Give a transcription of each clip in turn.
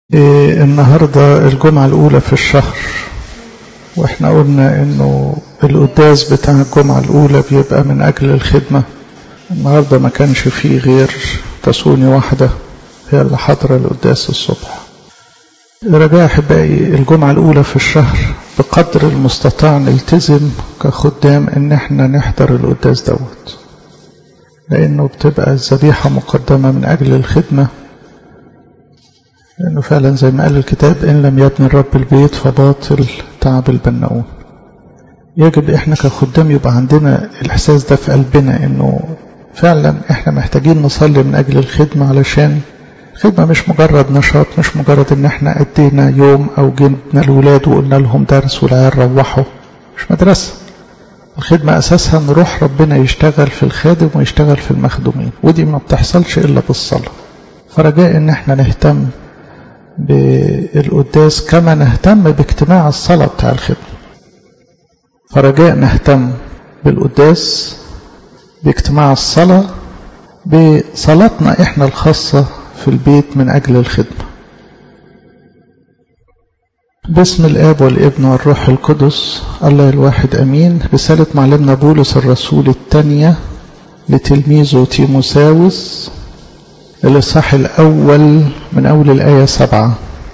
النهاردة الجمعة الأولى في الشهر، وإحنا قلنا إنه القداس بتاع الجمعة الأولى بيبقى من أجل الخدمة. النهاردة ما كانش فيه غير تسوني واحدة هي اللي حاضرة القداس الصبح. رجاء أحبائي الجمعة الأولى في الشهر بقدر المستطاع نلتزم كخدام إن إحنا نحضر القداس دوت، لأنه بتبقى الذبيحة مقدمة من أجل الخدمة، لأنه فعلا زي ما قال الكتاب إن لم يبني الرب البيت فباطل تعب البناؤون. يجب إحنا كخدام يبقى عندنا الإحساس ده في قلبنا، إنه فعلا إحنا محتاجين نصلي من أجل الخدمة، علشان الخدمة مش مجرد نشاط، مش مجرد إن إحنا أدينا يوم أو جبنا الولاد وقلنا لهم درس والعيال روحوا، مش مدرسة. الخدمة أساسها إن روح ربنا يشتغل في الخادم ويشتغل في المخدومين، ودي ما بتحصلش إلا بالصلاة. فرجاء إن إحنا نهتم بالقداس كما نهتم باجتماع الصلاة بتاع الخدمة. فرجاء نهتم بالقداس، باجتماع الصلاة، بصلاتنا إحنا الخاصة في البيت من أجل الخدمة. باسم الآب والابن والروح القدس الله الواحد أمين. رسالة معلمنا بولس الرسول الثانية لتلميذه تيموساوس، الإصحاح الأول من أول الآية 7.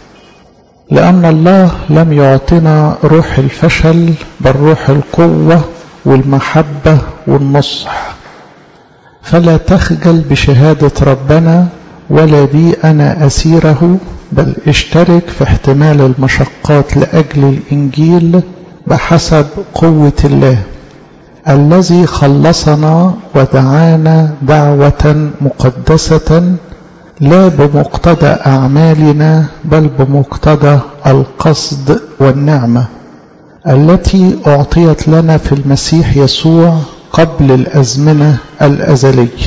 لأن الله لم يعطنا روح الفشل، بل روح القوة والمحبة والنصح. فلا تخجل بشهادة ربنا ولا بي أنا أسيره، بل اشترك في احتمال المشقات لأجل الإنجيل بحسب قوة الله الذي خلصنا ودعانا دعوة مقدسة، لا بمقتضى أعمالنا بل بمقتضى القصد والنعمة التي أعطيت لنا في المسيح يسوع قبل الأزمنة الأزلية،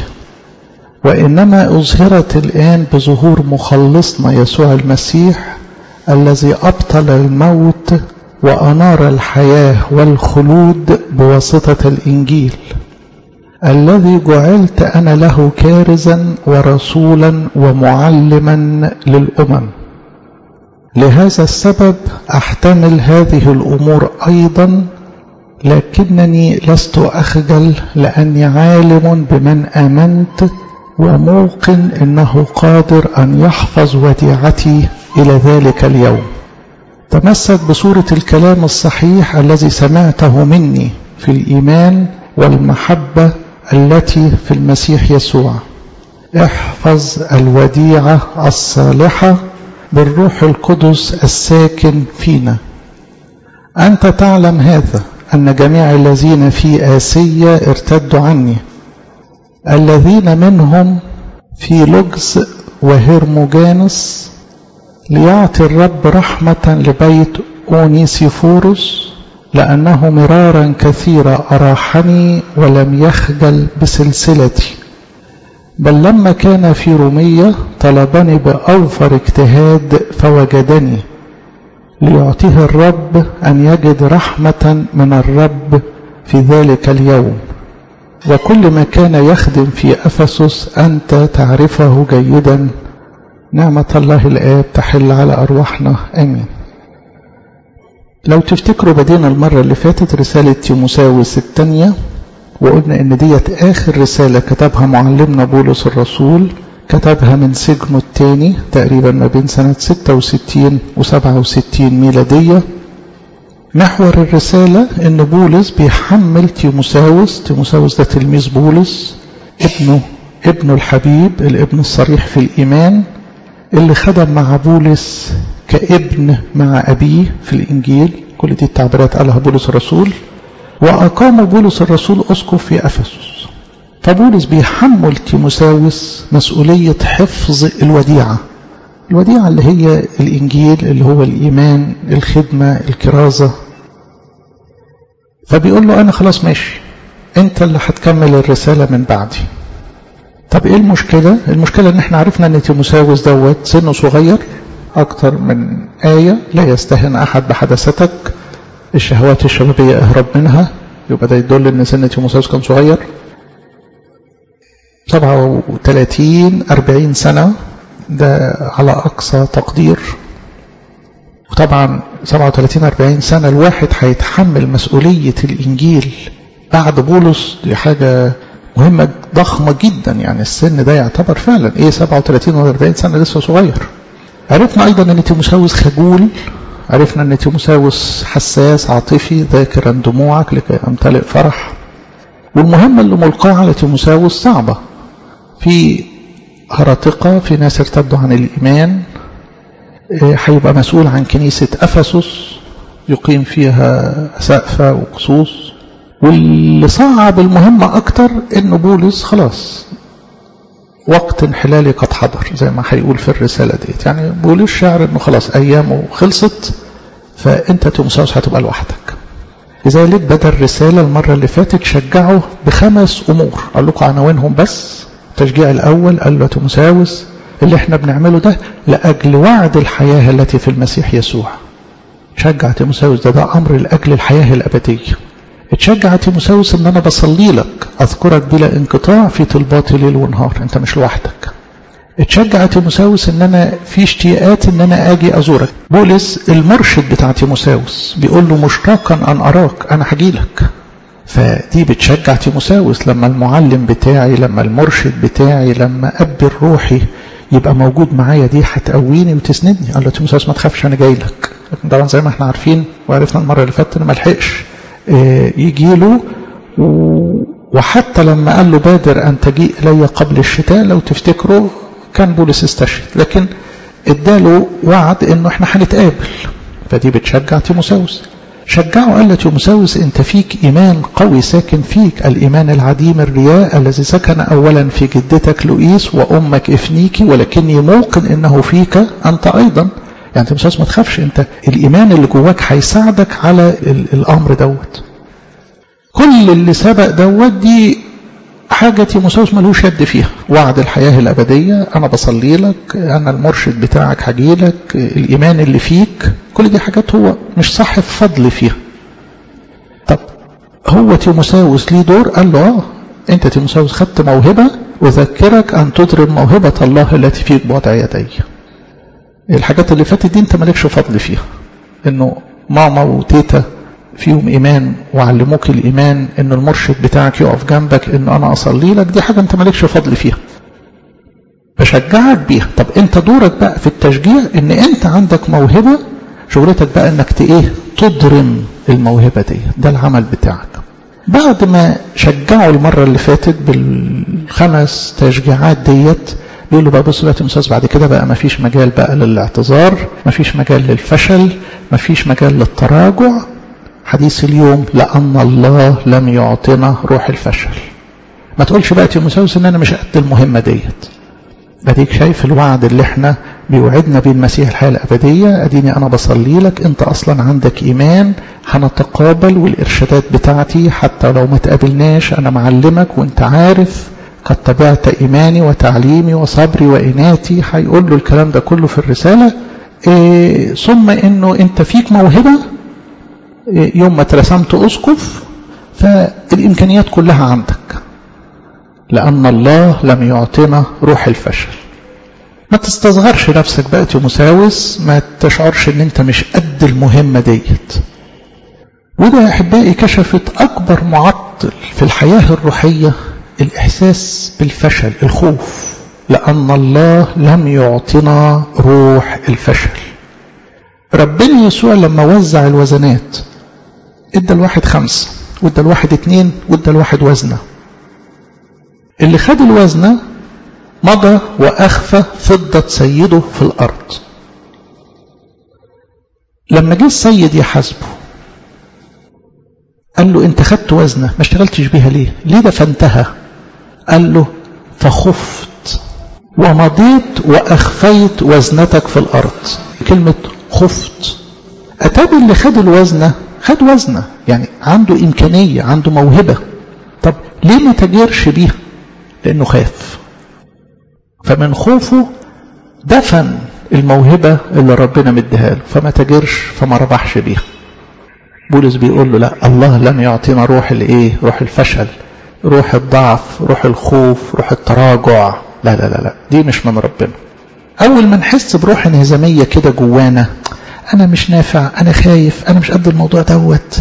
وإنما أظهرت الآن بظهور مخلصنا يسوع المسيح الذي أبطل الموت وأنار الحياة والخلود بواسطة الإنجيل، الذي جعلت أنا له كارزا ورسولا ومعلما للأمم. لهذا السبب أحتمل هذه الأمور أيضا، لكنني لست أخجل، لأني عالم بمن آمنت وموقن إنه قادر أن يحفظ وديعتي إلى ذلك اليوم. تمسك بصورة الكلام الصحيح الذي سمعته مني في الإيمان والمحبة التي في المسيح يسوع. احفظ الوديعة الصالحة بالروح القدس الساكن فينا. أنت تعلم هذا، أن جميع الذين في آسيا ارتدوا عني، الذين منهم في لجز وهرموجانس، ليعطي الرب رحمة لبيت أونيسيفوروس، لأنه مرارا كثيرا أراحني ولم يخجل بسلسلتي، بل لما كان في رومية طلبني بأوفر اجتهاد فوجدني، ليعطيه الرب أن يجد رحمة من الرب في ذلك اليوم. وكل ما كان يخدم في أفسس أنت تعرفه جيدا. نعمة الله الآب تحل على أرواحنا آمين. لو تفتكروا بدينا المرة اللي فاتت رسالة تيموساوس الثانية، وقلنا إن ديت آخر رسالة كتبها معلمنا بولس الرسول، كتبها من سجنه الثاني تقريبا ما بين سنة 66 و67 ميلادية. محور الرسالة إن بولس بيحمل تيموساوس ده تلميذ بولس، ابنه الحبيب، الابن الصريح في الإيمان، اللي خدم مع بولس كابن مع أبيه في الإنجيل. كل دي التعبيرات قالها بولس الرسول. وأقام بولس الرسول أسقف في أفسس. فبولس بيحمل تيموساوس مسؤولية حفظ الوديعة اللي هي الإنجيل، اللي هو الإيمان، الخدمة، الكرازة. فبيقول له أنا خلاص ماشي، أنت اللي هتكمل الرسالة من بعدي. طب إيه المشكلة؟ المشكلة إن إحنا عرفنا إن تيموساوس دوت سنه صغير، أكتر من آية، لا يستهن أحد بحدثتك، الشهوات الشبابية اهرب منها. يبقى ده يدل إن سن تيموساوس كان صغير، 37-40 سنة ده على أقصى تقدير. وطبعا 37-40 سنة الواحد هيتحمل مسؤولية الإنجيل بعد بولس، دي حاجة مهمة ضخمة جدا. يعني السن ده يعتبر فعلا 37 و40 سنة لسه صغير. عرفنا أيضا أن تيموثاوس خجول، عرفنا أن تيموثاوس حساس عاطفي ذاكرا دموعك لكي أمتلئ فرح. والمهمة اللي ملقاة على تيموثاوس صعبة، في هرطقة، في ناس ارتدوا عن الإيمان، هيبقى مسؤول عن كنيسة أفسس يقيم فيها أسقفة وقصوص. واللي صعب المهمة أكتر إنه بولس خلاص وقت انحلالي قد حضر، زي ما هيقول في الرسالة ديت. يعني بولس شعر إنه خلاص أيامه خلصت، فأنت تيموثاوس هتبقى لوحدك. لذلك بدأ الرسالة المرة اللي فاتت شجعه ب5 أمور، أقول لكم عناوينهم بس. التشجيع الأول قال له تيموثاوس اللي احنا بنعمله ده لأجل وعد الحياة التي في المسيح يسوع. شجع تيموثاوس ده أمر لأجل الحياة الأبدية. اتشجع تيموثاوس ان انا بصلي لك اذكرك بلا انقطاع في طلباتي ليل ونهار، انت مش لوحدك. اتشجع تيموثاوس ان انا في اشتياقات ان انا اجي ازورك. بولس المرشد بتاع تيموثاوس بيقول له مشتاقا ان اراك، انا هجي لك. فدي بتشجع تيموثاوس لما المعلم بتاعي، لما المرشد بتاعي، لما اب الروحي يبقى موجود معايا، دي هتقويني وتسندني. قال له تيموثاوس ما تخافش انا جاي لك. لكن طبعا زي ما احنا عارفين وعرفنا المره اللي فاتت ما لحقش يجي له. وحتى لما قال له بادر أن تجيء إلي قبل الشتاء، لو تفتكروا كان بولس استشهد، لكن اداله وعد انه احنا هنتقابل. فدي بتشجع تيموثاوس. شجعه قال له تيموثاوس انت فيك ايمان قوي ساكن فيك، الايمان العديم الرياء الذي سكن اولا في جدتك لؤيس وامك افنيكي، ولكني موقن انه فيك انت ايضا. يعني تيموثاوس ما تخافش، انت الايمان اللي جواك هيساعدك على الامر دوت. كل اللي سبق دوت دي حاجة تيموثاوس ملوش يد فيها. وعد الحياة الأبدية، أنا بصلي لك، أنا المرشد بتاعك هجي لك، الإيمان اللي فيك، كل دي حاجات هو مش صاحب فضل فيها. طب هو تيموثاوس ليه دور؟ قال له أنت تيموثاوس خدت موهبة، أذكرك أن تضرب موهبة الله التي فيك بوضع يدي. الحاجات اللي فاتت دي أنت مالكش فضل فيها، إنه ماما وتيتا فيهم إيمان وعلموك الإيمان، إن المرشد بتاعك يقف جنبك، إن أنا أصلي لك، دي حاجة أنت مالكش فضل فيها، بشجعك بيها. طب أنت دورك بقى في التشجيع إن أنت عندك موهبة، شغلتك بقى إنك تضرم الموهبة دي، ده العمل بتاعك. بعد ما شجعوا المرة اللي فاتت بال5 تشجيعات ديت، بيقول له بقى بص بقى تيموثاوس بعد كده بقى ما فيش مجال بقى للاعتذار، ما فيش مجال للفشل، ما فيش مجال للتراجع. حديث اليوم لأن الله لم يعطنا روح الفشل. ما تقولش بقى تيموثاوس ان انا مش قد المهمة ديت. بديك شايف الوعد اللي احنا بيوعدنا بيه المسيح الحياة الأبدية، اديني انا بصلي لك، انت اصلا عندك ايمان، هنتقابل، والارشادات بتاعتي حتى لو ما تقابلناش انا معلمك، وانت عارف قد تبعت ايماني وتعليمي وصبري وإناتي. هيقول له الكلام ده كله في الرسالة. ثم انه انت فيك موهبة، يوم ما ترسمت أسقف فالإمكانيات كلها عندك، لأن الله لم يعطينا روح الفشل. ما تستصغرش نفسك بقى تيموثاوس، ما تشعرش ان انت مش قد المهمة ديت. وده يا أحبائي كشفت أكبر معطل في الحياة الروحية، الإحساس بالفشل، الخوف، لأن الله لم يعطينا روح الفشل. ربنا يسوع لما وزع الوزنات ادى الواحد 5 وادى الواحد 2 وادى الواحد وزنة. اللي خد الوزنة مضى وأخفى فضة سيده في الأرض. لما جه السيد يحاسبه قال له انت خدت وزنة ما اشتغلتش بيها ليه دفنتها؟ قال له فخفت ومضيت وأخفيت وزنتك في الأرض. كلمة خفت. أتابي اللي خد الوزنة خد وزنة، يعني عنده إمكانية، عنده موهبة. طب ليه ما تجيرش بيها؟ لأنه خاف. فمن خوفه دفن الموهبة اللي ربنا مديها له، فما تجيرش، فما ربحش بيها. بولس بيقول له لا، الله لم يعطينا روح روح الفشل، روح الضعف، روح الخوف، روح التراجع. لا لا لا لا، دي مش من ربنا. أول ما نحس بروح انهزامية كده جوانا، أنا مش نافع، أنا خايف، أنا مش قد الموضوع دوت،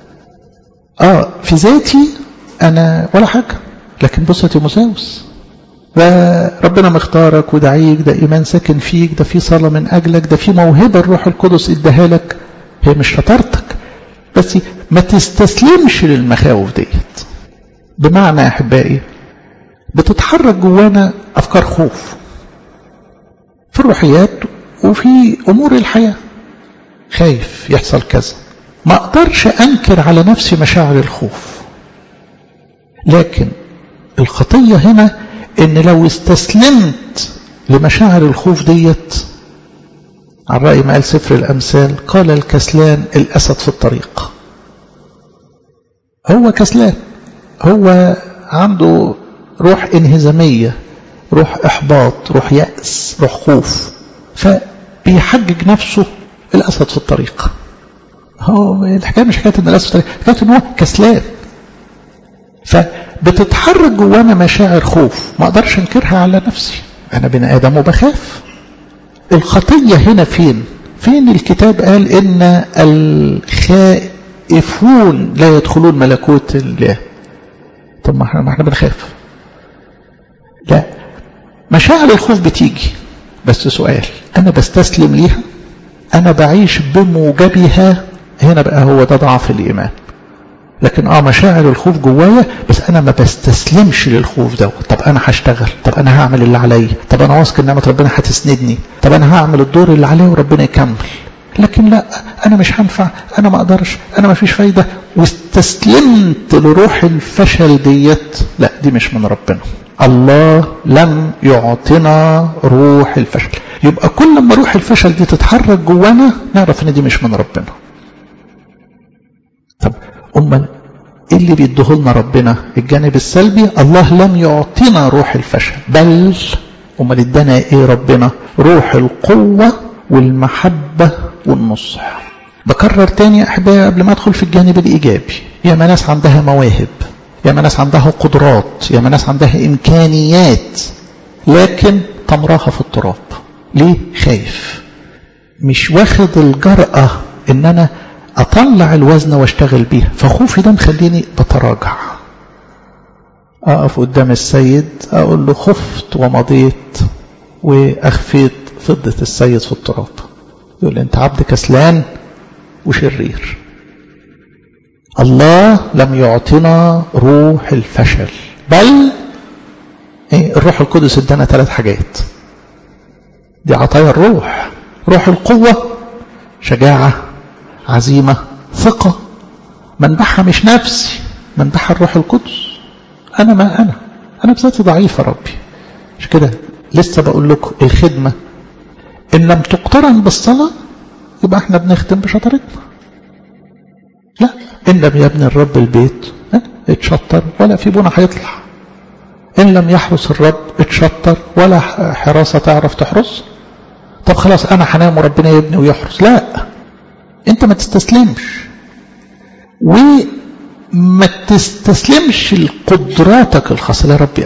في ذاتي أنا ولا حاجة، لكن بص يا تيموثاوس، ده ربنا مختارك ودعيك، ده إيمان ساكن فيك، ده في صلاة من أجلك، ده في موهبة الروح القدس اداها لك، هي مش شطارتك، بس ما تستسلمش للمخاوف ديت. بمعنى أحبائي بتتحرك جوانا أفكار خوف في الروحيات وفي أمور الحياة، خايف يحصل كذا، ما أقدرش أنكر على نفسي مشاعر الخوف، لكن الخطية هنا إن لو استسلمت لمشاعر الخوف ديت، على رأي ما قال سفر الأمثال، قال الكسلان الأسد في الطريق. هو كسلان، هو عنده روح انهزامية، روح إحباط، روح يأس، روح خوف، فبيحجج نفسه الأسد في الطريق. هو الحكاية مش حكاية إن الأسد في الطريق، حكاية إن هو كسلان. فبتتحرك جوانا مشاعر خوف ما أقدرش أنكرها على نفسي، أنا بني آدم وبخاف. الخطية هنا فين الكتاب قال إن الخائفون لا يدخلون ملكوت الله؟ طب ما احنا بنخاف. لا، مشاعر الخوف بتيجي، بس سؤال، أنا بستسلم ليها؟ أنا بعيش بموجبها؟ هنا بقى هو ده ضعف الإيمان. لكن مشاعر الخوف جوايا، بس أنا ما بستسلمش للخوف ده. طب أنا هشتغل، طب أنا هعمل اللي عليا، طب أنا واثق إن نعمة ربنا هتسندني، طب أنا هعمل الدور اللي عليه وربنا يكمل. لكن لا، أنا مش هنفع، أنا ما أقدرش، أنا ما فيش فايدة، واستسلمت لروح الفشل ديت. لا، دي مش من ربنا. الله لم يعطينا روح الفشل. يبقى كل ما روح الفشل دي تتحرك جوانا نعرف ان دي مش من ربنا. طب امال ايه اللي بيديه لنا ربنا؟ الجانب السلبي. الله لم يعطينا روح الفشل، بل امال ادانا ايه ربنا؟ روح القوة والمحبة والنصح. بكرر تاني يا احبائي قبل ما ادخل في الجانب الايجابي، يا ما ناس عندها مواهب، يا ما ناس عندها قدرات، يا ما ناس عندها إمكانيات، لكن تمراها في التراب. ليه؟ خايف، مش واخد الجرأة إن أنا أطلع الوزن واشتغل بيها، فخوفي ده مخليني بتراجع. أقف قدام السيد أقول له خفت ومضيت وأخفيت فضة السيد في التراب، يقول لي أنت عبد كسلان وشرير. الله لم يعطينا روح الفشل، بل الروح القدس ادانا 3 حاجات، دي عطايا الروح. روح القوة، شجاعة، عزيمة، ثقة. منبعها مش نفسي، منبعها الروح القدس. أنا بذاتي ضعيفة ربي. مش كده لسه بقول لكم الخدمة إن لم تقترن بالصلاة يبقى احنا بنخدم بشطارتنا. لا، إن لم يبني الرب البيت اتشطر ولا في بنا هيطلع. إن لم يحرس الرب اتشطر ولا حراسة تعرف تحرس. طب خلاص أنا هنام وربنا يبني ويحرس. لا، أنت ما تستسلمش، وما تستسلمش لقدراتك الخاصة. يا ربي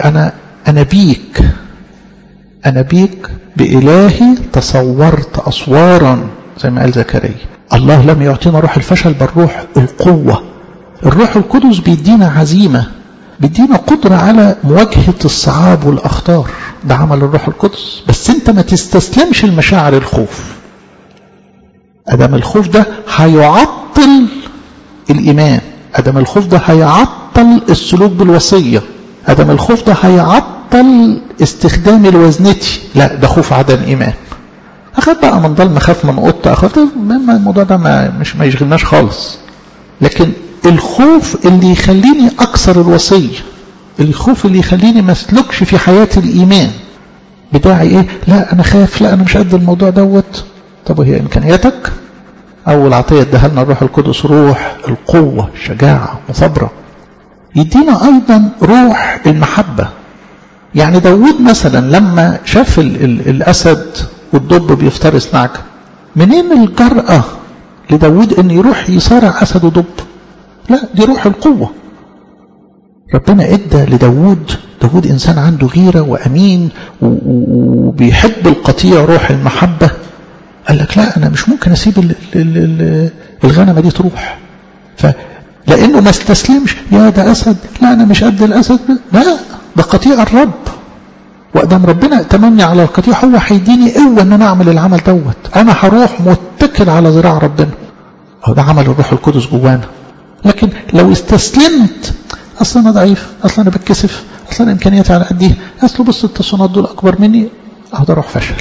أنا بيك بإلهي تصورت أسوارا، زي ما قال زكريا. الله لم يعطينا روح الفشل بل روح القوة. الروح القدس بيدينا عزيمة، بيدينا قدرة على مواجهة الصعاب والأخطار، ده عمل الروح القدس. بس انت ما تستسلمش لمشاعر الخوف. أدم الخوف ده هيعطل الإيمان، أدم الخوف ده هيعطل السلوك بالوصية، أدم الخوف ده هيعطل استخدام الوزنتي. لا، ده خوف عدم إيمان. أخاف بقى من ضل، أخاف من قطة، أخاف، الموضوع ده ما يشغلناش خالص. لكن الخوف اللي يخليني أكسر الوصية، الخوف اللي يخليني ما اسلكش في حياة الإيمان بتاعي إيه؟ لا أنا خايف، لا أنا مش قد الموضوع دوت. طب وهي إمكانياتك؟ أول عطية اداها لنا الروح القدس روح القوة، شجاعة، مثابرة. يدينا أيضا روح المحبة. يعني داود مثلا لما شاف الأسد والدب بيفترس نعجة، منين الجرأة لداود ان يروح يصارع أسد ودب؟ لا، دي روح القوة. ربنا ادى لداود داود إنسان عنده غيرة وأمين وبيحب القطيع روح المحبة. قال لك لا، أنا مش ممكن أسيب الغنمة دي تروح. فلأنه ما استسلمش، يا ده أسد، لا أنا مش قد الأسد، لا ده قطيع الرب، وقدام ربنا تمني على القطيع هو هيديني قوة ان انا اعمل العمل دوت. انا هروح متكل على ذراع ربنا. هو ده عمل الروح القدس جوانا. لكن لو استسلمت، اصلا انا ضعيف، اصلا انا بتكسف، اصلا امكانياتي على قدي، اصله بص التصنيفات دول اكبر مني، اهو ده روح فشل.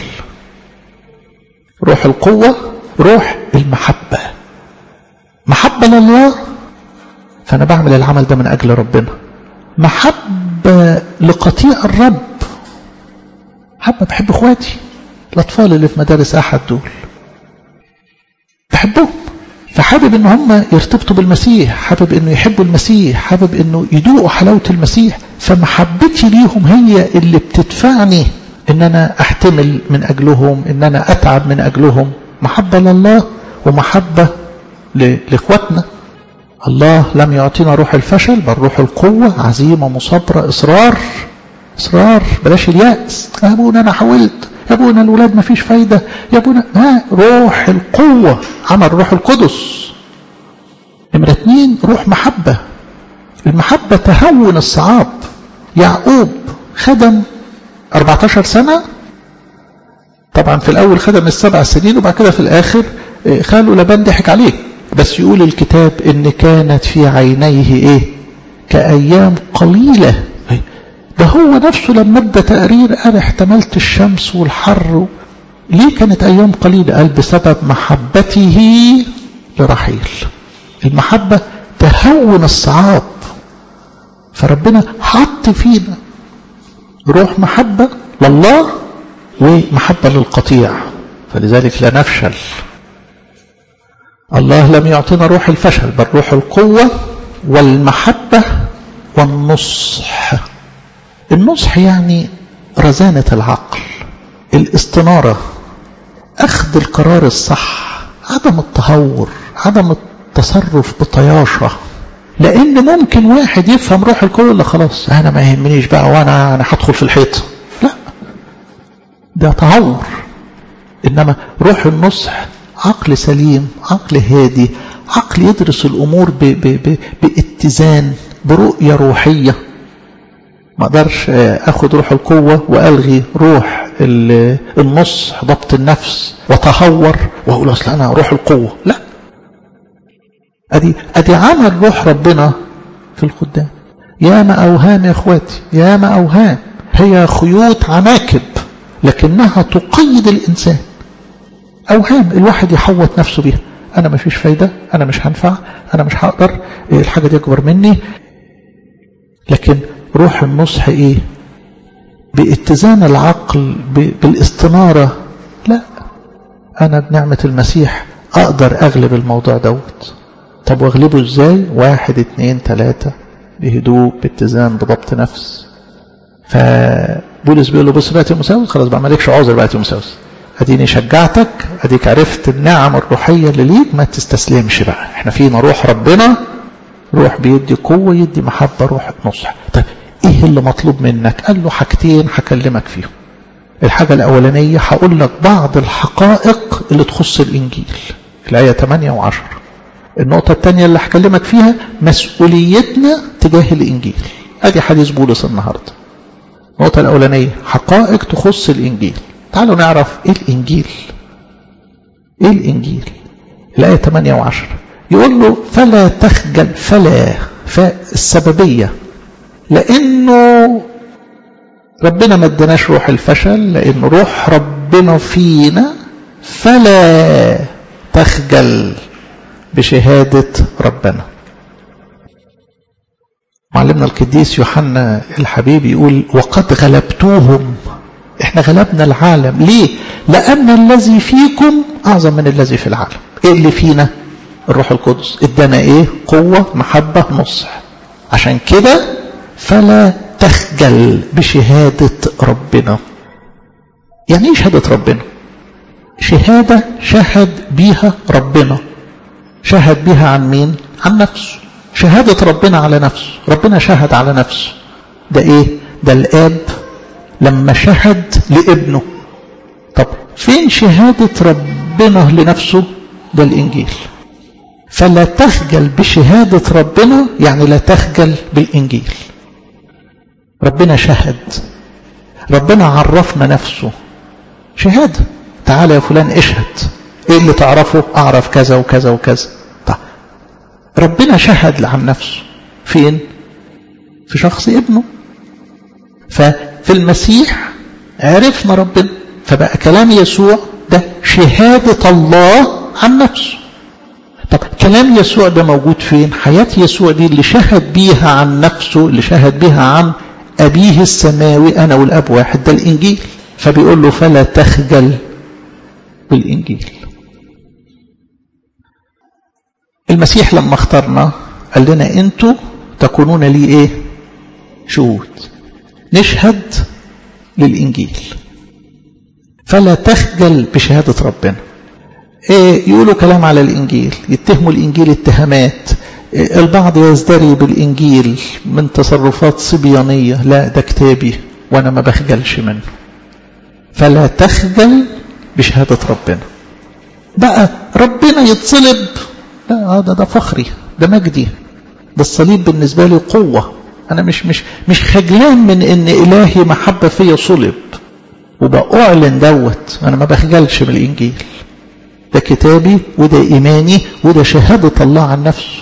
روح القوة روح المحبة، محبة لله، فانا بعمل العمل ده من اجل ربنا. محبة لقطيع الرب، بحب اخواتي الاطفال اللي في مدارس احد دول، بحبهم، فحابب ان هم يرتبطوا بالمسيح، حابب انه يحبوا المسيح، حابب انه يدوقوا حلاوة المسيح. فمحبتي ليهم هي اللي بتدفعني ان انا احتمل من اجلهم، ان انا اتعب من اجلهم. محبة لله ومحبة لاخواتنا. الله لم يعطينا روح الفشل، بل روح القوة، عزيمة، مصابرة، إصرار، بلاش اليأس. يا أبونا أنا حاولت، يا أبونا الولاد ما فيش فايدة، يا أبونا روح القوة، عمل روح القدس. نمرة 2 روح محبة. المحبة تهون الصعاب. يعقوب خدم 14 سنة، طبعا في الأول خدم 7 سنين، وبعد كده في الآخر خاله لبان ضحك عليه. بس يقول الكتاب إن كانت في عينيه كأيام قليلة. ده هو نفسه لما ادى تقرير قال احتملت الشمس والحر. ليه كانت ايام قليلة؟ قال بسبب محبته لرحيل. المحبة تهون الصعاب. فربنا حط فينا روح محبة لله ومحبة للقطيع، فلذلك لا نفشل. الله لم يعطينا روح الفشل، بل روح القوة والمحبة والنصح. النصح يعني رزانة العقل، الاستنارة، أخذ القرار الصح، عدم التهور، عدم التصرف بطياشة. لأن ممكن واحد يفهم روح القوة اللي خلاص أنا ما يهمنيش بقى وأنا هدخل في الحيط، لا، ده تهور. إنما روح النصح عقل سليم، عقل هادي، عقل يدرس الأمور باتزان، برؤية روحية. ما اقدرش اخد روح القوة والغي روح النصح، ضبط النفس، وتهور واقول اصل انا روح القوة. لا، ادي عمل روح ربنا في الخدام. ياما اوهام يا اخواتي، ياما اوهام، هي خيوط عناكب لكنها تقيد الانسان. اوهام الواحد يحوط نفسه بيها، انا ما فيش فايدة، انا مش هنفع، انا مش هقدر، الحاجة دي اكبر مني. لكن روح النصح باتزان العقل، بالاستنارة. لا، انا بنعمة المسيح اقدر اغلب الموضوع دوت. طب واغلبه ازاي؟ 1 2 3 بهدوء، باتزان، بضبط نفس. فبولس بيقول له بص بقى تيموثاوس، خلاص بقى مالكش عذر بقى تيموثاوس، اديني شجعتك، اديك عرفت النعم الروحية اللي ليك، ما تستسلمش بقى. احنا فينا روح ربنا، روح بيدي قوة، يدي محبة، روح نصح. طيب ايه اللي مطلوب منك؟ قال له حاجتين هكلمك فيهم. الحاجة الاولانية هقول لك بعض الحقائق اللي تخص الانجيل، الآية 8 و10. النقطة الثانية اللي هكلمك فيها مسؤوليتنا تجاه الانجيل. ادي حديث بولس النهاردة. النقطة الاولانية حقائق تخص الانجيل. تعالوا نعرف ايه الانجيل. ايه الانجيل؟ الآية 8 و10 يقول له فلا تخجل. فالسببية، لأنه ربنا ما ادناش روح الفشل، لأن روح ربنا فينا. فلا تخجل بشهادة ربنا. معلمنا القديس يوحنا الحبيب يقول وقد غلبتوهم. احنا غلبنا العالم. ليه؟ لأن الذي فيكم أعظم من الذي في العالم. ايه اللي فينا؟ الروح القدس ادانا ايه؟ قوة، محبة، نصح. عشان كده فلا تخجل بشهادة ربنا. يعني ايه شهادة ربنا؟ شهادة شهد بيها ربنا. شهد بيها عن مين؟ عن نفسه. شهادة ربنا على نفسه. ربنا شهد على نفسه. ده ايه؟ ده الآب لما شهد لابنه. طب فين شهادة ربنا لنفسه؟ ده الإنجيل. فلا تخجل بشهادة ربنا، يعني لا تخجل بالإنجيل. ربنا شهد، ربنا عرفنا نفسه شهادة. تعالى يا فلان اشهد، ايه اللي تعرفه؟ اعرف كذا وكذا وكذا. طيب ربنا شهد عن نفسه فين؟ في شخص ابنه. ففي المسيح عرفنا ربنا، فبقى كلام يسوع ده شهادة الله عن نفسه. طب كلام يسوع ده موجود فين؟ حياة يسوع دي اللي شهد بيها عن نفسه، اللي شهد بيها عن أبيه السماوي، أنا والأب واحد، ده الإنجيل. فبيقول له فلا تخجل بالإنجيل. المسيح لما اختارنا قال لنا انتوا تكونون لي ايه؟ شهود. نشهد للإنجيل. فلا تخجل بشهادة ربنا. يقولوا كلام على الإنجيل، يتهموا الإنجيل اتهامات، البعض يزدري بالإنجيل من تصرفات صبيانية. لا، ده كتابي وأنا ما بخجلش منه. فلا تخجل بشهادة ربنا. بقى ربنا يتصلب، لا، ده فخري، ده مجدي، ده الصليب بالنسبة لي قوة. أنا مش خجلان من إن إلهي محبة فيا صلب وبأعلن دوت. أنا ما بخجلش من الإنجيل، ده كتابي وده إيماني وده شهادة الله عن نفسه.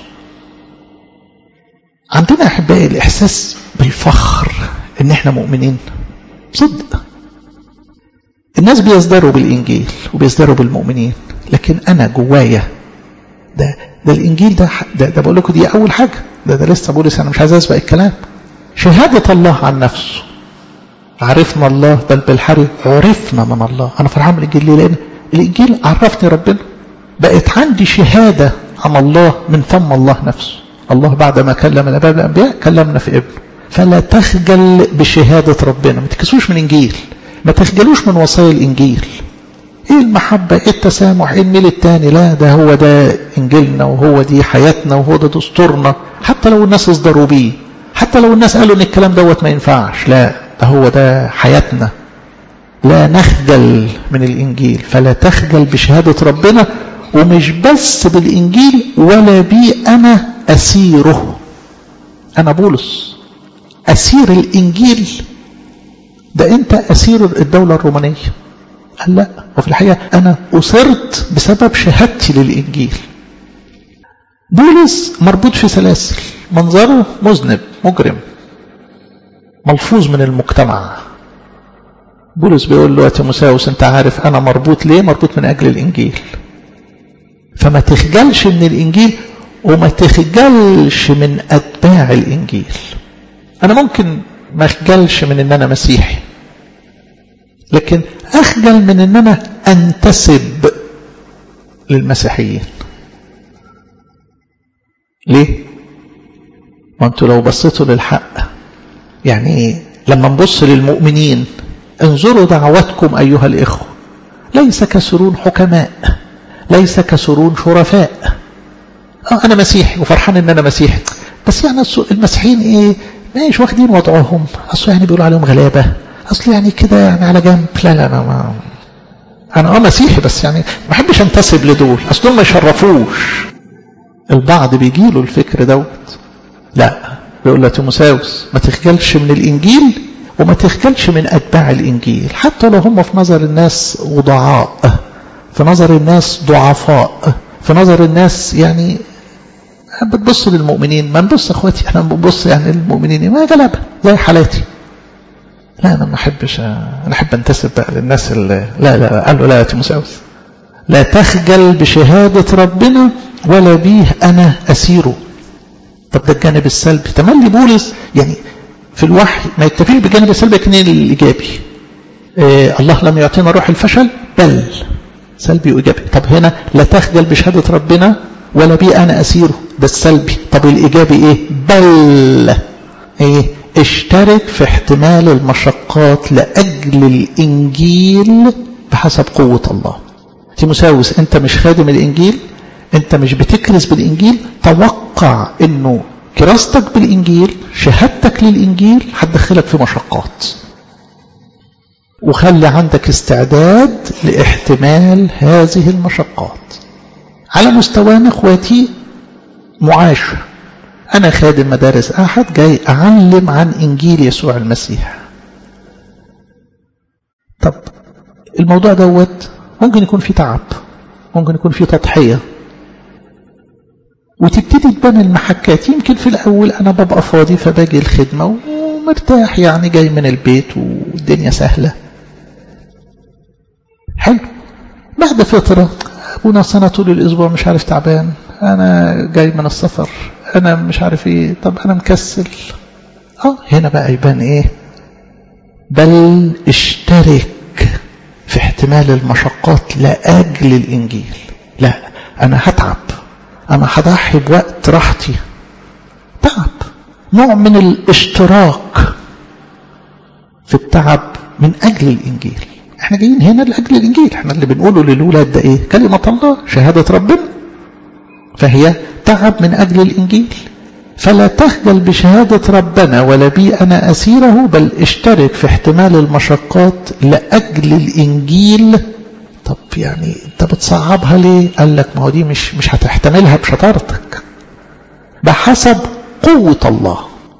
عندنا أحبائي الإحساس بالفخر إن إحنا مؤمنين صدق. الناس بيزدروا بالإنجيل وبيزدروا بالمؤمنين، لكن أنا جوايا ده الإنجيل ده بقول لكم دي أول حاجة. ده لسه بولس، أنا مش عايز أسبق الكلام. شهادة الله عن نفسه. عرفنا الله، بل بالحري عرفنا من الله. أنا فرحان من الإنجيل ليه؟ لأن الإنجيل عرفني ربنا. بقت عندي شهادة عن الله من فم الله نفسه. الله بعدما كلم الآباء الأنبياء كلمنا في ابنه. فلا تخجل بشهادة ربنا. ما تكسوش من الإنجيل، ما تخجلوش من وصايا الإنجيل. ايه المحبة، ايه التسامح، ايه الميل التاني؟ لا، ده هو ده إنجيلنا، وهو دي حياتنا، وهو ده دستورنا. حتى لو الناس اصدروا بيه، حتى لو الناس قالوا ان الكلام دوت ما ينفعش، لا، ده هو ده حياتنا. لا نخجل من الإنجيل. فلا تخجل بشهادة ربنا. ومش بس بالإنجيل، ولا بي أنا أسيره. أنا بولس أسير الإنجيل؟ ده أنت أسير الدولة الرومانية. قال لا، وفي الحقيقة أنا أسرت بسبب شهادتي للإنجيل. بولس مربوط في سلاسل، منظره مذنب مجرم ملفوظ من المجتمع. بولس بيقول له يا تيموثاوس، أنت عارف أنا مربوط ليه؟ مربوط من أجل الإنجيل. فما تخجلش من الإنجيل، وما تخجلش من أتباع الإنجيل. أنا ممكن ما أخجلش من أن أنا مسيحي، لكن أخجل من أن أنا أنتسب للمسيحيين. ليه؟ ما أنتوا لو بصيتوا للحق، يعني لما نبص للمؤمنين، انظروا دعوتكم أيها الإخوة، ليس كسرون حكماء، ليس كسرون شرفاء. أنا مسيحي وفرحان إن أنا مسيحي، بس يعني المسيحيين إيه؟ مش واخدين وضعهم، أصل يعني بيقولوا عليهم غلابة، أصل يعني كده يعني على جنب. لا أنا مسيحي، بس يعني ما أحبش أنتسب لدول، أصلهم ما يشرفوش. البعض بيجيله الفكر دوت. لا، بيقول له تيموثاوس ما تخجلش من الإنجيل، وما تخجلش من أتباع الإنجيل، حتى لو هم في نظر الناس وضعاء، في نظر الناس ضعفاء، في نظر الناس يعني بتبص للمؤمنين. ما نبص اخواتي، احنا بنبص يعني للمؤمنين ما غلبة زي حالاتي. لا، انا ما احبش، انا احب انتسب بقى للناس اللي لا قال له لا يا تيموثاوس، لا تخجل بشهادة ربنا ولا بيه انا اسيره. طب ده الجانب السلبي. تملي بولس يعني في الوحي ما يكتفيش بالجانب السلبي، لكن الايجابي. الله لم يعطينا روح الفشل، بل سلبي وايجابي. طب هنا لا تخجل بشهادة ربنا ولا بي انا اسيره، ده السلبي. طب الايجابي ايه؟ بل ايه؟ اشترك في احتمال المشقات لاجل الانجيل بحسب قوة الله. تيموثاوس، انت مش خادم الانجيل، انت مش بتكرز بالانجيل، توقع انه كراستك بالإنجيل، شهادتك للإنجيل هتدخلك في مشقات، وخلي عندك استعداد لاحتمال هذه المشقات. على مستوانا اخواتي معاشر، أنا خادم مدارس أحد جاي أعلم عن إنجيل يسوع المسيح. طب الموضوع دوت ممكن يكون فيه تعب، ممكن يكون فيه تضحية، وتبتدي تبان المحكات. يمكن في الأول أنا ببقى فاضي فباجي الخدمة ومرتاح، يعني جاي من البيت والدنيا سهلة، حلو. بعد فترة أبونا أنا طول الأسبوع مش عارف تعبان، أنا جاي من السفر، أنا مش عارف إيه، طب أنا مكسل. هنا بقى يبان إيه؟ بل اشترك في احتمال المشقات لأجل الإنجيل. لا، أنا هتعب، أنا هضحي بوقت راحتي، تعب، نوع من الاشتراك في التعب من أجل الإنجيل. احنا جايين هنا لأجل الإنجيل، احنا اللي بنقوله للولاد ده ايه؟ كلمة الله، شهادة ربنا، فهي تعب من أجل الإنجيل. فلا تخجل بشهادة ربنا ولا بي أنا أسيره، بل اشترك في احتمال المشقات لأجل الإنجيل. طب يعني انت بتصعبها ليه؟ قال لك ما هو دي مش هتحتملها بشطارتك، بحسب قوة الله.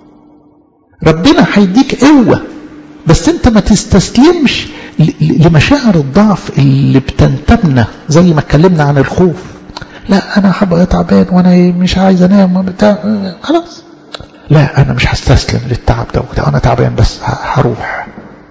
ربنا هيديك قوة، بس انت ما تستسلمش لمشاعر الضعف اللي بتنتمنا، زي ما اتكلمنا عن الخوف. لا انا هبقى تعبان وانا مش عايز انام بتاع، خلاص لا انا مش هستسلم للتعب ده، انا تعبان بس هروح.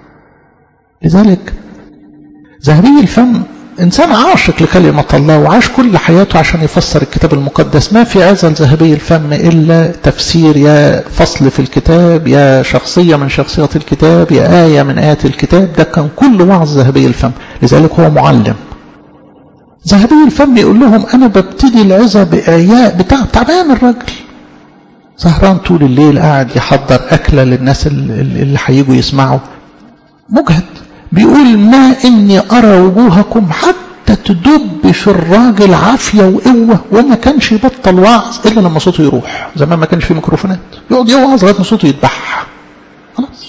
لذلك ذهبي الفم انسان عاشق لكلمة الله وعاش كل حياته عشان يفسر الكتاب المقدس. ما في عزل ذهبي الفم الا تفسير، يا فصل في الكتاب، يا شخصية من شخصيات الكتاب، يا آية من آيات الكتاب. ده كان كل وعظ ذهبي الفم، لذلك هو معلم. ذهبي الفم يقول لهم انا ببتدي العظة بإعياء بتاع تعبان، الراجل سهران طول الليل قاعد يحضر أكلة للناس اللي هيجوا يسمعوا، مجهد. بيقول ما إني أرى وجوهكم حتى تدب في الراجل عافية وقوة، وما كانش يبطل وعظ إلا لما صوته يروح. زمان ما كانش فيه ميكروفونات، يقعد يوعظ لغاية ما صوته يتبح، خلاص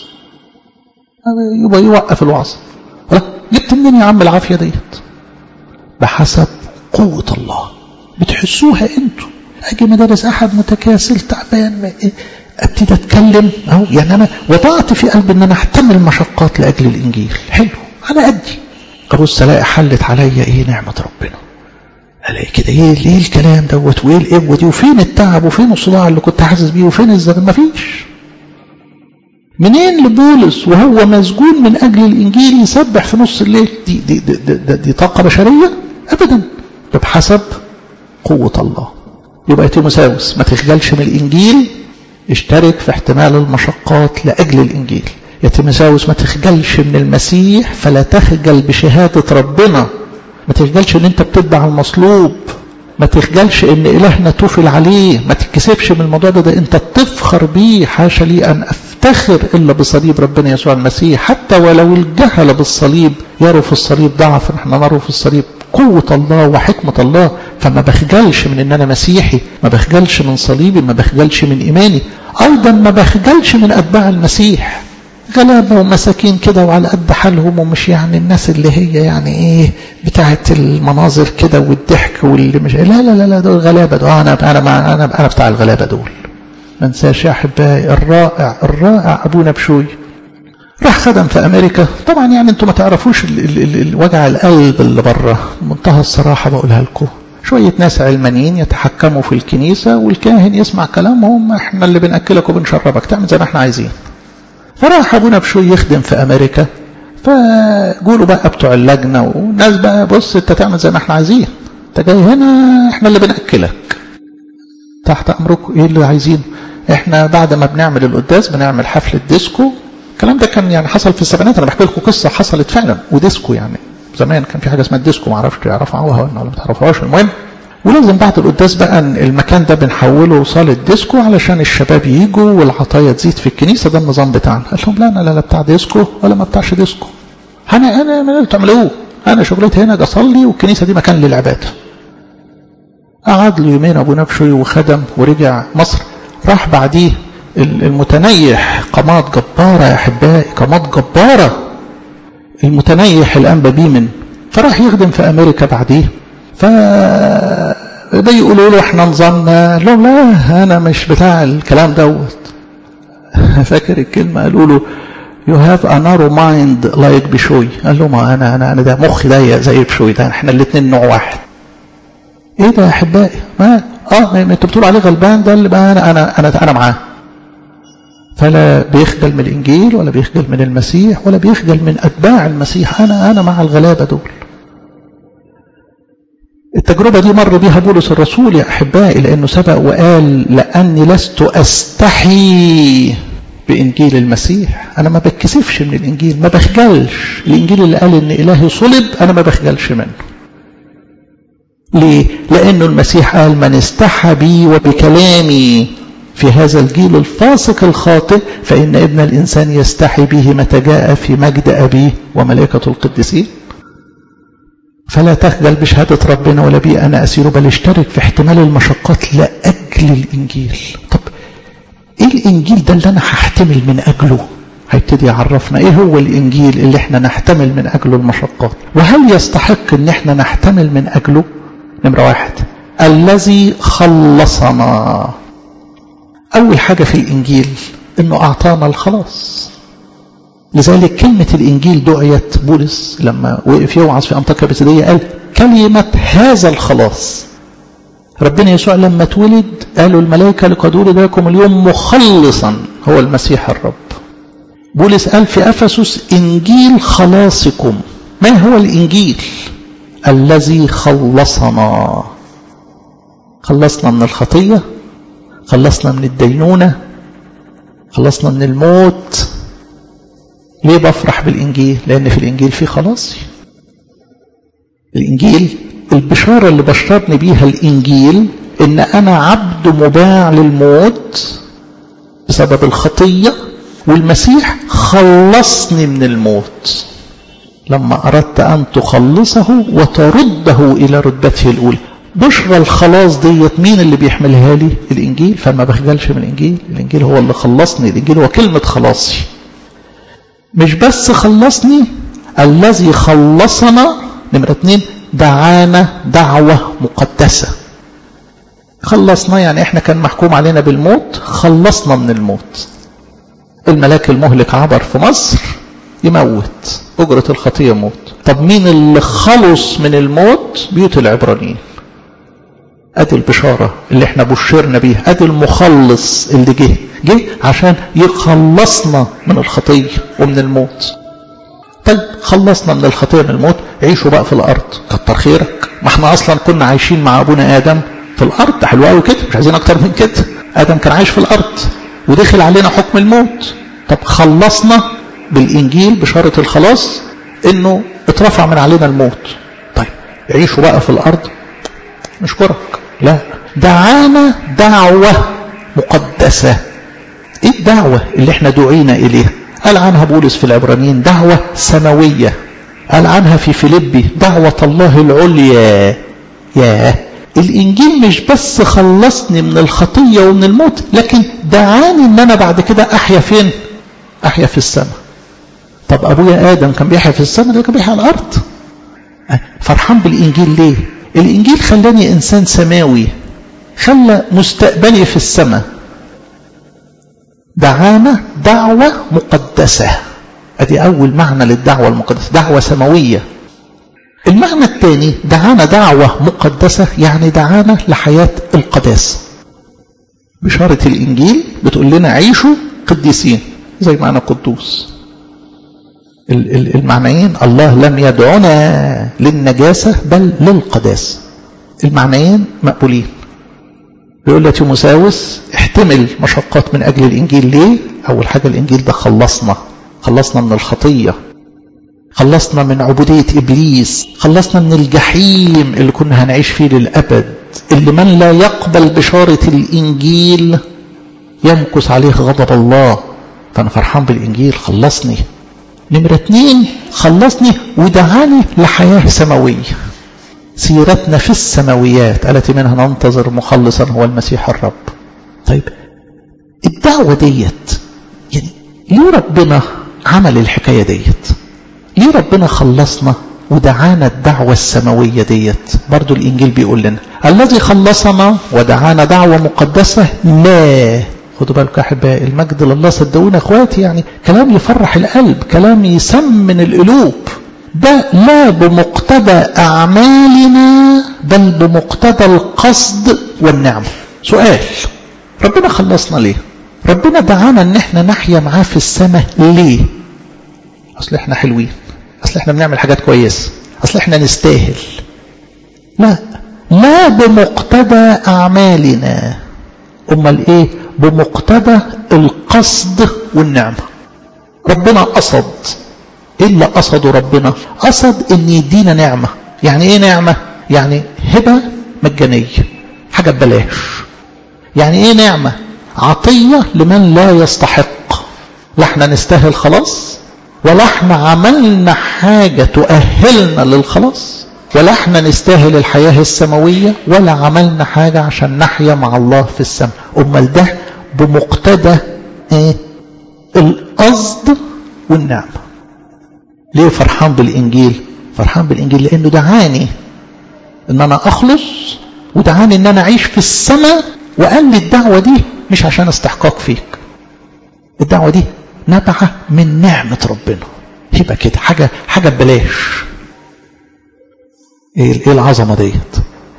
يبقى يوقف الوعظ. جبت منين يا عم العافية ديت؟ بحسب قوة الله. بتحسوها انتوا. اجي مدارس احد متكاسل تعبان، ابتدي اتكلم اهو، يعني انا وضعت في قلبي ان انا احتمل مشقات لاجل الانجيل، حلو، انا ادي ابص الاقي حلت عليا ايه؟ نعمة ربنا. الاقي كده ايه الكلام دوت، وايه القوة دي، وفين التعب، وفين الصداع اللي كنت حاسس بيه، وفين الزمن؟ مفيش. منين لبولس وهو مسجون من اجل الانجيل يسبح في نص الليل؟ دي طاقة بشرية؟ ابدا، بحسب قوة الله. يبقى تيموثاوس ما تخجلش من الانجيل، اشترك في احتمال المشقات لأجل الإنجيل. يا تيموثاوس ما تخجلش من المسيح، فلا تخجل بشهادة ربنا. ما تخجلش ان انت بتتبع المصلوب، ما تخجلش ان إلهنا توفل عليه، ما تتكسفش من الموضوع ده انت تفخر بيه. حاشا لي ان افتخر الا بصليب ربنا يسوع المسيح، حتى ولو الجهل بالصليب يروا في الصليب ضعفا، احنا نروا في الصليب قوة الله وحكمة الله. فما بخجلش من ان انا مسيحي، ما بخجلش من صليبي، ما بخجلش من ايماني. ايضا ما بخجلش من اتباع المسيح، غلابة ومساكين كده وعلى قد حالهم، ومش يعني الناس اللي هي يعني ايه بتاعت المناظر كده والضحك واللي مش، لا لا لا لا، دول غلابة دول. انا بتاع الغلابة دول. ما انساش يا احبائي الرائع ابونا بشوي، راح خدم في امريكا. طبعا يعني انتم ما تعرفوش وجع القلب اللي بره، منتهى الصراحة بقولها لكم. شوية ناس علمانيين يتحكموا في الكنيسة، والكاهن يسمع كلامهم، احنا اللي بنأكلك وبنشربك، تعمل زي ما احنا عايزين. فراح ابونا بشوي يخدم في امريكا، فقولوا بقى بتوع اللجنة والناس بقى، بص انت تعمل زي ما احنا عايزين، انت جاي هنا احنا اللي بنأكلك، تحت امركم، ايه اللي عايزين. احنا بعد ما بنعمل القداس بنعمل حفلة ديسكو. الكلام ده كان يعني حصل في السبعينات، انا بحكي لكم قصة حصلت فعلا. وديسكو يعني زمان كان في حاجة اسمها الديسكو، ما اعرفش تعرفوها ولا ما تعرفوهاش. المهم، ولازم بعد القداس بقى المكان ده بنحوله صالة ديسكو علشان الشباب ييجوا والعطايا تزيد في الكنيسة. ده النظام بتاعنا. قال لهم لا انا لا بتاع ديسكو ولا ما بتاعش ديسكو، انا ما بتعملوه، انا شغلتي هنا اجي اصلي، والكنيسة دي مكان للعبادة. قعد له يومين ابو نبشوي وخدم ورجع مصر. راح بعديه المتنيح، قامات جبارة يا أحبائي، قامات جبارة، المتنيح الأنبا بيمن، فراح يخدم في أمريكا بعديه. بيقولوا له احنا نظامنا، لا لا أنا مش بتاع الكلام دوت. فاكر الكلمة قالوا له you have a narrow mind like بشوي. قال له ما أنا ده مخي ضيق زي بشوي ده، احنا الاثنين نوع واحد. ايه ده يا أحبائي؟ ما انتوا بتقولوا عليه غلبان، ده اللي بقى أنا معاه. فلا بيخجل من الإنجيل ولا بيخجل من المسيح ولا بيخجل من أتباع المسيح. أنا مع الغلابة دول. التجربة دي مر بها بولس الرسول يا أحبائي، لأنه سبق وقال لأني لست أستحي بإنجيل المسيح. أنا ما بتكسفش من الإنجيل، ما بخجلش. الإنجيل اللي قال إن إلهي صلب أنا ما بخجلش منه. ليه؟ لأنه المسيح قال من استحى بي وبكلامي في هذا الجيل الفاسق الخاطئ فإن ابن الإنسان يستحي به متى جاء في مجد أبيه وملائكة القديسين. فلا تخجل بشهادة ربنا ولا بي أنا أسير، بل اشترك في احتمال المشقات لأجل الإنجيل. طب إيه الإنجيل ده اللي أنا هحتمل من أجله؟ هيبتدي يعرفنا إيه هو الإنجيل اللي احنا نحتمل من أجله المشقات، وهل يستحق إن احنا نحتمل من أجله؟ نمرة واحد، الذي خلصنا. أول حاجة في الإنجيل إنه أعطانا الخلاص. لذلك كلمة الإنجيل دعيت بولس لما وقف يوعظ في أنطاكيا بيسيدية قال كلمة هذا الخلاص. ربنا يسوع لما اتولد قالوا الملائكة لقد ولد لكم اليوم مخلصا هو المسيح الرب. بولس قال في أفسس إنجيل خلاصكم. ما هو الإنجيل؟ الذي خلصنا. خلصنا من الخطية، خلصنا من الدينونة، خلصنا من الموت. ليه بفرح بالإنجيل؟ لأن في الإنجيل في خلاصي. الإنجيل البشارة اللي بشرني بيها الإنجيل إن أنا عبد مباع للموت بسبب الخطية، والمسيح خلصني من الموت لما أردت أن تخلصه وترده إلى رتبته الأولى. بشرى الخلاص ديت مين اللي بيحملها لي؟ الإنجيل. فما بخجلش من الإنجيل. الإنجيل هو اللي خلصني. الإنجيل هو كلمة خلاصي. مش بس خلصني، الذي خلصنا. نمرة 2 دعانا دعوة مقدسة. خلصنا يعني احنا كان محكوم علينا بالموت، خلصنا من الموت. الملاك المهلك عبر في مصر يموت، أجرة الخطية موت. طب مين اللي خلص من الموت؟ بيوت العبرانيين. ادي البشارة اللي احنا بشرنا بيها، ادي المخلص اللي جه عشان يخلصنا من الخطية ومن الموت. طيب خلصنا من الخطية من الموت، عيشوا بقى في الارض. كتر خيرك، ما احنا اصلا كنا عايشين مع ابونا ادم في الارض. ده حلو قوي كده، مش عايزين اكتر من كده. ادم كان عايش في الارض ودخل علينا حكم الموت. طب خلصنا بالانجيل، بشارة الخلاص انه اترفع من علينا الموت. طيب عيشوا بقى في الارض. نشكرك. لا، دعانا دعوة مقدسة. ايه الدعوة اللي احنا دعينا اليها؟ قال عنها بولس في العبرانيين دعوة سماوية. قال عنها في فيليبي دعوة الله العليا. ياه، الانجيل مش بس خلصني من الخطية ومن الموت، لكن دعاني ان انا بعد كده احيا فين؟ احيا في السماء. طب ابويا ادم كان بيحيا في السماء، ده كان بيحيا على الارض. فرحان بالانجيل ليه؟ الانجيل خلاني انسان سماوي، خلى مستقبلي في السماء. دعانا دعوة مقدسة. ادي اول معنى للدعوة المقدسة، دعوة سماوية. المعنى الثاني دعانا دعوة مقدسة، يعني دعانا لحياة القداسة. بشارة الانجيل بتقول لنا عيشوا قديسين زي ما انا قدوس. المعنيين الله لم يدعونا للنجاسة بل للقداسة. المعنيين مقبولين. بيقول لك تيموثاوس احتمل مشقات من أجل الإنجيل. ليه؟ أول حاجة الإنجيل ده خلصنا من الخطية، خلصنا من عبودية إبليس، خلصنا من الجحيم اللي كنا هنعيش فيه للأبد، اللي من لا يقبل بشارة الإنجيل يمكث عليه غضب الله. فأنا فرحان بالإنجيل، خلصني. نمرة 2 خلصني ودعاني لحياة سماوية. سيرتنا في السماويات التي منها ننتظر مخلصا هو المسيح الرب. طيب الدعوة ديت يعني ليه ربنا عمل الحكاية ديت؟ ليه ربنا خلصنا ودعانا الدعوة السماوية ديت؟ برضو الإنجيل بيقول لنا الذي خلصنا ودعانا دعوة مقدسة لا. خدوا بالكم يا أحبائي، المجد لله، صدقونا أخواتي، يعني كلام يفرح القلب، كلام يسمن القلوب. ده لا بمقتضى أعمالنا بل بمقتضى القصد والنعمة. سؤال، ربنا خلصنا ليه؟ ربنا دعانا ان احنا نحيا معاه في السماء ليه؟ اصل احنا حلوين، اصل احنا بنعمل حاجات كويسة، اصل احنا نستاهل. لا بمقتضى اعمالنا. امال ايه؟ بمقتضى القصد والنعمة. ربنا قصد. ايه اللي قصده ربنا؟ قصد ان يدينا نعمة. يعني ايه نعمة؟ يعني هبة مجانية، حاجة ببلاش. يعني ايه نعمة؟ عطية لمن لا يستحق. لا احنا نستاهل خلاص، ولا احنا عملنا حاجة تؤهلنا للخلاص، ولا احنا نستاهل الحياة السماوية، ولا عملنا حاجة عشان نحيا مع الله في السماء. امال ده بمقتضى ايه؟ القصد والنعمة. ليه فرحان بالإنجيل؟ فرحان بالإنجيل لأنه دعاني ان انا اخلص، ودعاني ان انا اعيش في السماء، وقال لي الدعوة دي مش عشان استحقاق فيك، الدعوة دي نبعة من نعمة ربنا. يبقى كده حاجة ببلاش. ايه العظمة ديت؟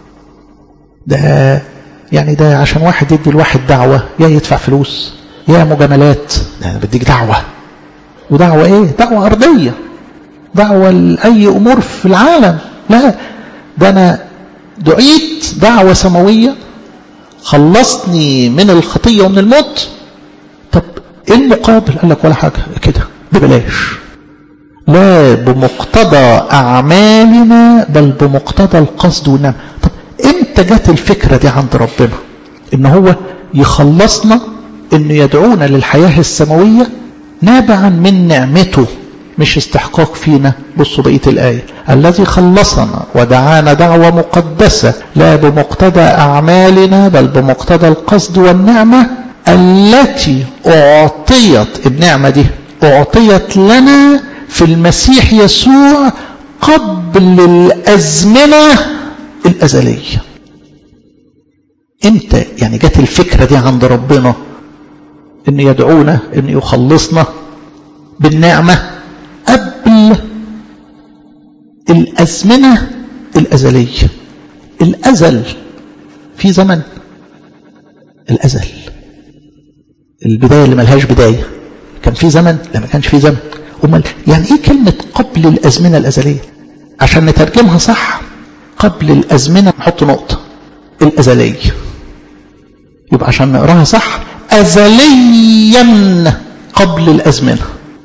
ده يعني ده عشان واحد يدي الواحد دعوة، يا يدفع فلوس يا مجاملات. انا بديك دعوة، ودعوة ايه؟ دعوة ارضية، دعوة لأي امور في العالم. لا، ده انا دعيت دعوة سماوية، خلصني من الخطية ومن الموت. طب ايه المقابل؟ قال لك ولا حاجة، كده ببلاش. لا بمقتضى اعمالنا بل بمقتضى القصد والنعمة. طب امتى جت الفكرة دي عند ربنا ان هو يخلصنا، انه يدعونا للحياة السماوية نابعا من نعمته مش استحقاق فينا؟ بصوا بقية الآية، الذي خلصنا ودعانا دعوة مقدسة لا بمقتضى أعمالنا بل بمقتضى القصد والنعمة التي أعطيت. النعمة دي أعطيت لنا في المسيح يسوع قبل الأزمنة الأزلية. امتى يعني جت الفكرة دي عند ربنا ان يدعونا، ان يخلصنا بالنعمة قبل الأزمنة الأزلية؟ الأزل في زمن، الأزل البداية اللي ملهاش بداية. كان في زمن؟ لا ما كانش في زمن. أمال يعني ايه كلمة قبل الأزمنة الأزلية؟ عشان نترجمها صح، قبل الأزمنة نحط نقطة، الأزلية. يبقى عشان نقراها صح، أزليا قبل الأزمنة،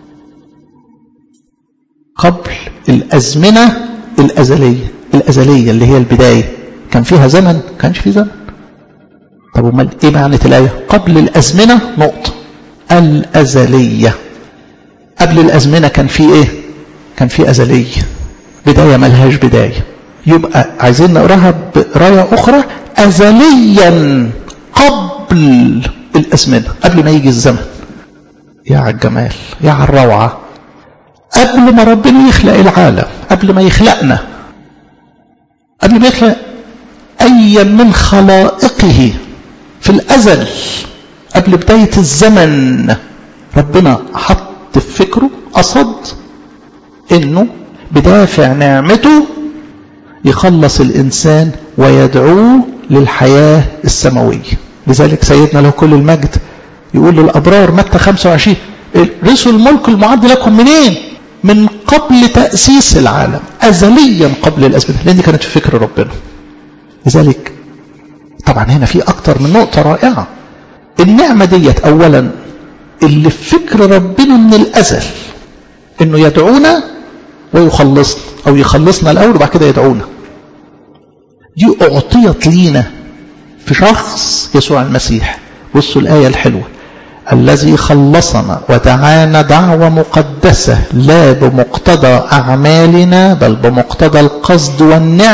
قبل الأزمنة الأزلية. الأزلية اللي هي البداية، كان فيها زمن؟ كانش في زمن. طب امال ايه معنى الآية؟ قبل الأزمنة نقطة، الأزلية. قبل الأزمنة كان في ايه؟ كان في أزلية، بداية ملهاش بداية. يبقى عايزين نقراها بقراية أخرى، أزليا قبل الأزمنة، قبل ما يجي الزمن. يا على الجمال، يا على الروعة. قبل ما ربنا يخلق العالم، قبل ما يخلقنا، قبل ما يخلق أي من خلائقه في الأزل، قبل بداية الزمن، ربنا حط في فكره، قصد إنه بدافع نعمته يخلص الإنسان ويدعوه للحياة السماوية. لذلك سيدنا له كل المجد يقول للأبرار متى 25: رثوا الملك المعد لكم منين؟ من قبل تأسيس العالم، أزليا قبل الأزمنة، لأن دي كانت في فكر ربنا. لذلك طبعا هنا في أكتر من نقطة رائعة. النعمة ديت أولا اللي في فكر ربنا من الأزل، إنه يدعونا ويخلصنا، أو يخلصنا الأول وبعد كده يدعونا. دي أعطيت لينا في شخص يسوع المسيح. بصوا الآية الحلوة، الذي خلصنا ودعانا دعوة مقدسة لا بمقتضى أعمالنا بل بمقتضى القصد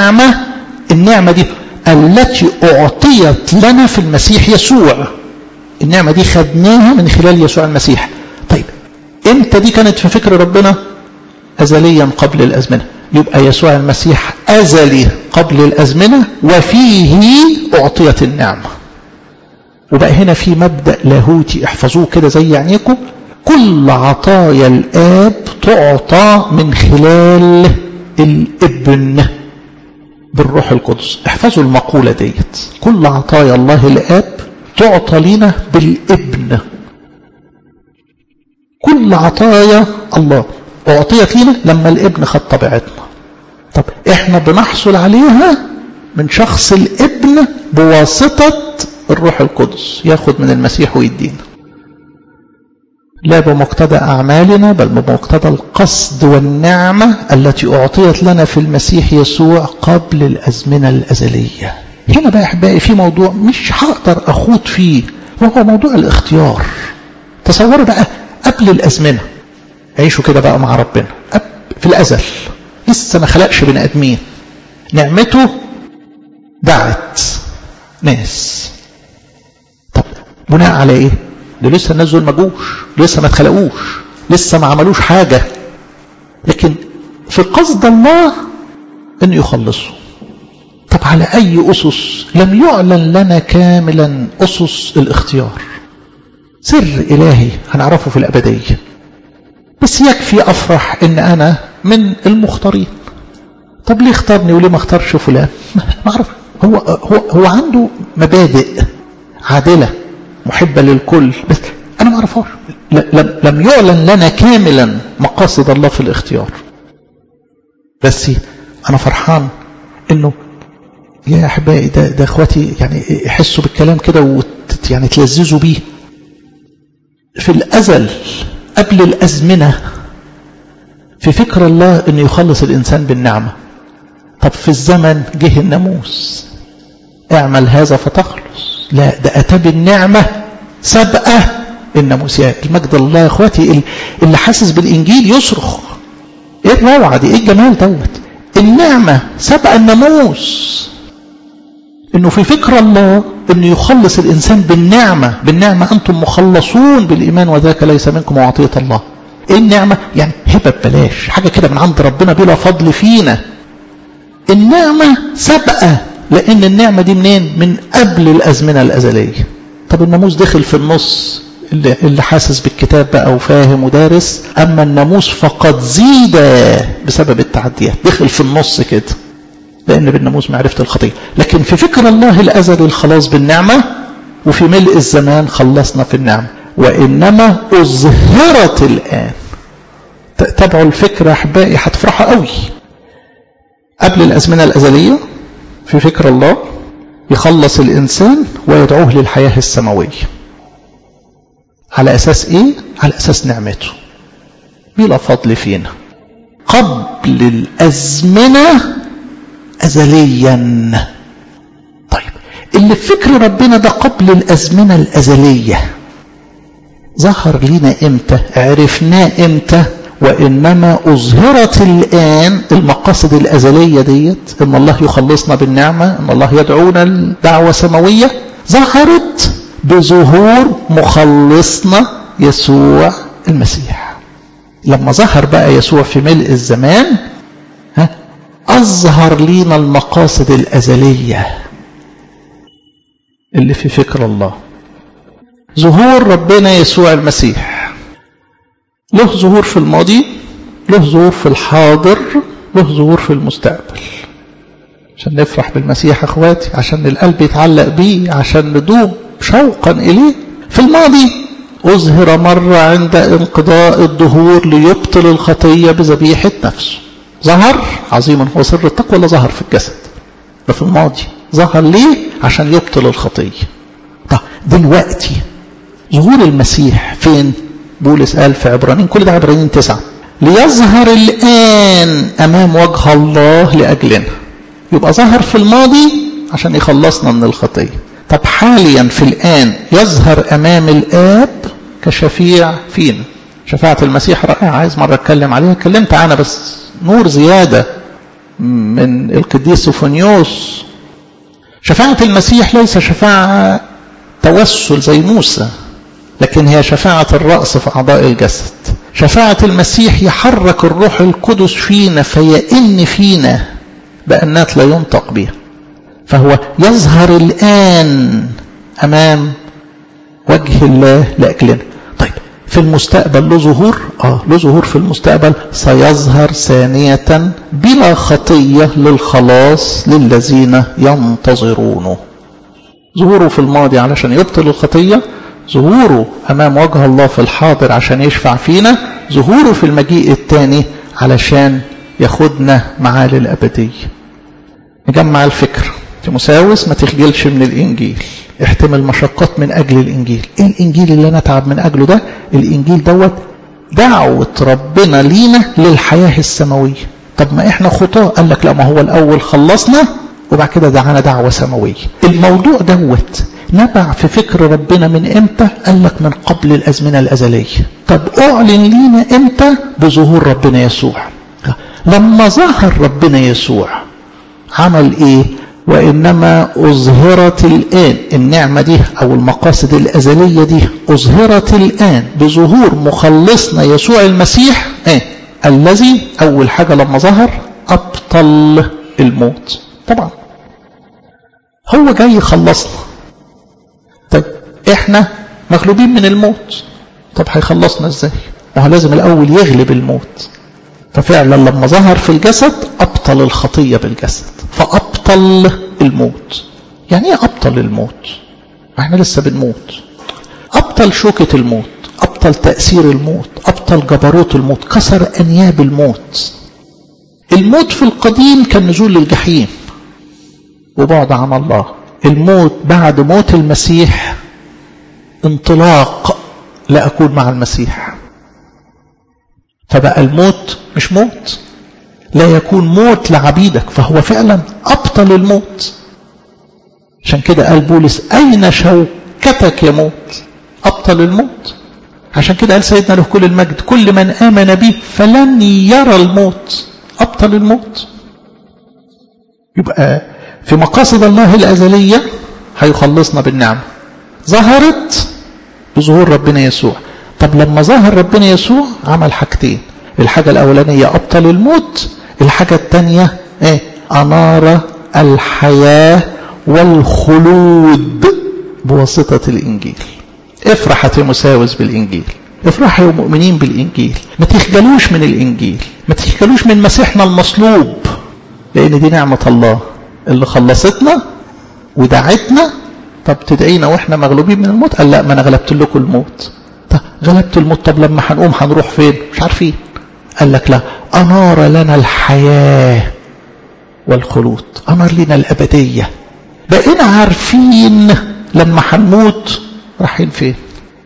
والنعمة. النعمة دي التي أعطيت لنا في المسيح يسوع. النعمة دي خدناها من خلال يسوع المسيح. طيب امتى دي كانت في فكر ربنا؟ أزليا قبل الأزمنة. يبقى يسوع المسيح أزلي قبل الأزمنة وفيه أعطيت النعمة. وبقى هنا في مبدأ لاهوتي احفظوه كده زي عينيكم، كل عطايا الآب تعطى من خلال الابن بالروح القدس. احفظوا المقولة ديت، كل عطايا الله الآب تعطى لنا بالابن. كل عطايا الله أعطيت لنا لما الابن خد طبيعتنا. طب احنا بنحصل عليها من شخص الابن بواسطة الروح القدس، ياخد من المسيح ويدينا، لا بمقتضى أعمالنا بل بمقتضى القصد والنعمة التي أعطيت لنا في المسيح يسوع قبل الأزمنة الأزلية. هنا بقى أحبائي في موضوع مش هقدر أخوض فيه، وهو موضوع الاختيار. تصوروا بقى قبل الأزمنة، عيشوا كده بقى مع ربنا في الأزل، لسه ما خلقش بني آدمين، نعمته دعت ناس. طب بناء على ايه؟ ده لسه الناس دول ما جوش، لسه ما اتخلقوش، لسه ما عملوش حاجة، لكن في قصد الله انه يخلصوا. طب على اي اسس؟ لم يعلن لنا كاملا اسس الاختيار، سر الهي هنعرفه في الابدية، بس يكفي افرح ان انا من المختارين. طب ليه اختارني وليه ما اختارش فلان؟ ما اعرف. هو عنده مبادئ عادلة محبة للكل، بس انا ما اعرفهاش. لم يعلن لنا كاملا مقاصد الله في الاختيار. بس انا فرحان انه يا احبائي ده اخواتي يعني يحسوا بالكلام كده يعني تلذذوا بيه. في الازل قبل الازمنه في فكر الله انه يخلص الانسان بالنعمه. طب في الزمن جه الناموس، اعمل هذا فتخلص. لا، ده اتى بالنعمه سبقه الناموس. يا المجد الله يا اخواتي، اللي حاسس بالانجيل يصرخ ايه الروعه دي، ايه الجمال دوت. النعمه سبق الناموس، انه في فكر الله انه يخلص الانسان بالنعمه انتم مخلصون بالايمان وذاك ليس منكم وعطيه الله. ايه النعمه؟ يعني هبه ببلاش، حاجه كده من عند ربنا بلا فضل فينا. النعمه سابقه، لان النعمه دي منين؟ من قبل الازمنه الازليه. طب الناموس دخل في النص، اللي حاسس بالكتاب بقى وفاهم ودارس، اما الناموس فقد زيد بسبب التعديات، دخل في النص كده، لأن بالناموس معرفة الخطية. لكن في فكر الله الأزلي الخلاص بالنعمة، وفي ملء الزمان خلصنا في النعمة، وإنما أظهرت الآن. تابعوا الفكرة أحبائي هتفرحوا قوي. قبل الأزمنة الأزلية في فكر الله يخلص الإنسان ويدعوه للحياة السماوية. على أساس إيه؟ على أساس نعمته بلا فضل فينا. قبل الأزمنة أزليا. طيب اللي في فكر ربنا ده قبل الأزمنة الأزلية ظهر لنا إمتى؟ عرفناه إمتى؟ وإنما أظهرت الآن المقاصد الأزلية ديت، إن الله يخلصنا بالنعمة، إن الله يدعونا لدعوة سماوية، ظهرت بظهور مخلصنا يسوع المسيح. لما ظهر بقى يسوع في ملء الزمان أظهر لنا المقاصد الأزلية اللي في فكر الله. ظهور ربنا يسوع المسيح له ظهور في الماضي، له ظهور في الحاضر، له ظهور في المستقبل. عشان نفرح بالمسيح أخواتي، عشان القلب يتعلق بيه، عشان ندوم شوقا إليه. في الماضي أظهر مرة عند انقضاء الظهور ليبطل الخطية بذبيحة نفسه. ظهر عظيما هو سر التقوى، ولا ظهر في الجسد؟ ده في الماضي. ظهر ليه؟ عشان يبطل الخطية. طب دلوقتي ظهور المسيح فين؟ بولس قال في عبرانيين، كل ده عبرانيين 9، ليظهر الآن أمام وجه الله لأجلنا. يبقى ظهر في الماضي عشان يخلصنا من الخطية. طب حاليا في الآن يظهر أمام الآب كشفيع فينا. شفاعة المسيح رائعة، عايز مرة اتكلم عليها، اتكلمت عنها بس نور زيادة من القديس سوفونيوس. شفاعة المسيح ليس شفاعة توسل زي موسى، لكن هي شفاعة الرأس في أعضاء الجسد. شفاعة المسيح يحرك الروح القدس فينا فيئن فينا بأنات لا ينطق بها، فهو يظهر الآن أمام وجه الله لأجلنا. طيب في المستقبل له ظهور؟ له ظهور في المستقبل، سيظهر ثانية بلا خطية للخلاص للذين ينتظرونه. ظهوره في الماضي علشان يبطل الخطية، ظهوره أمام وجه الله في الحاضر عشان يشفع فينا، ظهوره في المجيء الثاني علشان ياخدنا معاه للأبدية. نجمع الفكر. تيموثاوس ما تخجلش من الإنجيل، احتمل مشقات من أجل الإنجيل. إيه الإنجيل اللي أنا أتعب من أجله ده؟ الإنجيل دوت دعوة ربنا لينا للحياة السماوية. طب ما إحنا خطاة، قال لك لا، ما هو الأول خلصنا وبعد كده دعانا دعوة سماوية. الموضوع دوت نبع في فكر ربنا من امتى؟ قال لك من قبل الأزمنة الأزلية. طب أعلن لينا امتى؟ بظهور ربنا يسوع. لما ظهر ربنا يسوع عمل ايه؟ وإنما أظهرت الآن النعمة دي أو المقاصد الأزلية دي أظهرت الآن بظهور مخلصنا يسوع المسيح الذي أول حاجة لما ظهر أبطل الموت. طبعا هو جاي يخلصنا. طيب احنا مغلوبين من الموت، طب هيخلصنا ازاي؟ ما هو لازم الأول يغلب الموت. ففعلا لما ظهر في الجسد أبطل الخطية بالجسد، فأبطل الموت. يعني ايه أبطل الموت؟ احنا لسه بنموت. أبطل شوكة الموت، أبطل تأثير الموت، أبطل جبروت الموت، كسر أنياب الموت. الموت في القديم كان نزول للجحيم وبعد عن الله. الموت بعد موت المسيح انطلاق لأكون مع المسيح. فبقى الموت مش موت، لا يكون موت لعبيدك، فهو فعلا أبطل الموت. عشان كده قال بولس أين شوكتك يا موت؟ أبطل الموت. عشان كده قال سيدنا له كل المجد كل من آمن به فلن يرى الموت. أبطل الموت. يبقى في مقاصد الله الأزلية هيخلصنا بالنعمة، ظهرت بظهور ربنا يسوع. طب لما ظهر ربنا يسوع عمل حاجتين. الحاجة الأولانية أبطل الموت، الحاجة الثانية أنار الحياة والخلود بواسطة الإنجيل. افرح يا تيموثاوس بالإنجيل، افرحوا يا مؤمنين بالإنجيل، ما تخجلوش من الإنجيل، ما تخجلوش من مسيحنا المصلوب، لأن دي نعمة الله اللي خلصتنا ودعتنا. طب تدعينا واحنا مغلوبين من الموت؟ قال لا، ما انا غلبت لكم الموت. طب غلبت الموت، طب لما هنقوم هنروح فين؟ مش عارفين. قال لك لا، أنار لنا الحياة والخلود، أنار لنا الأبدية. بقينا عارفين لما هنموت رايحين فين.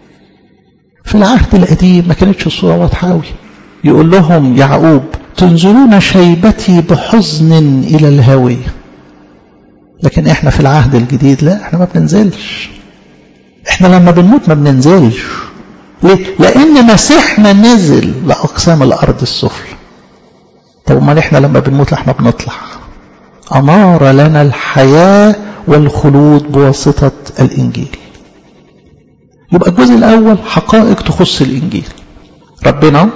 في العهد القديم ما كانتش الصورة واضحة قوي. يقول لهم يعقوب تنظرون شيبتي بحزن إلى الهاوية. لكن احنا في العهد الجديد لا، احنا ما بننزلش. احنا لما بنموت ما بننزلش. ليه؟ لأن مسيحنا نزل لأقسام الأرض السفلى. طب امال احنا لما بنموت احنا بنطلع. أنار لنا الحياة والخلود بواسطة الإنجيل. يبقى الجزء الأول حقائق تخص الإنجيل. ربنا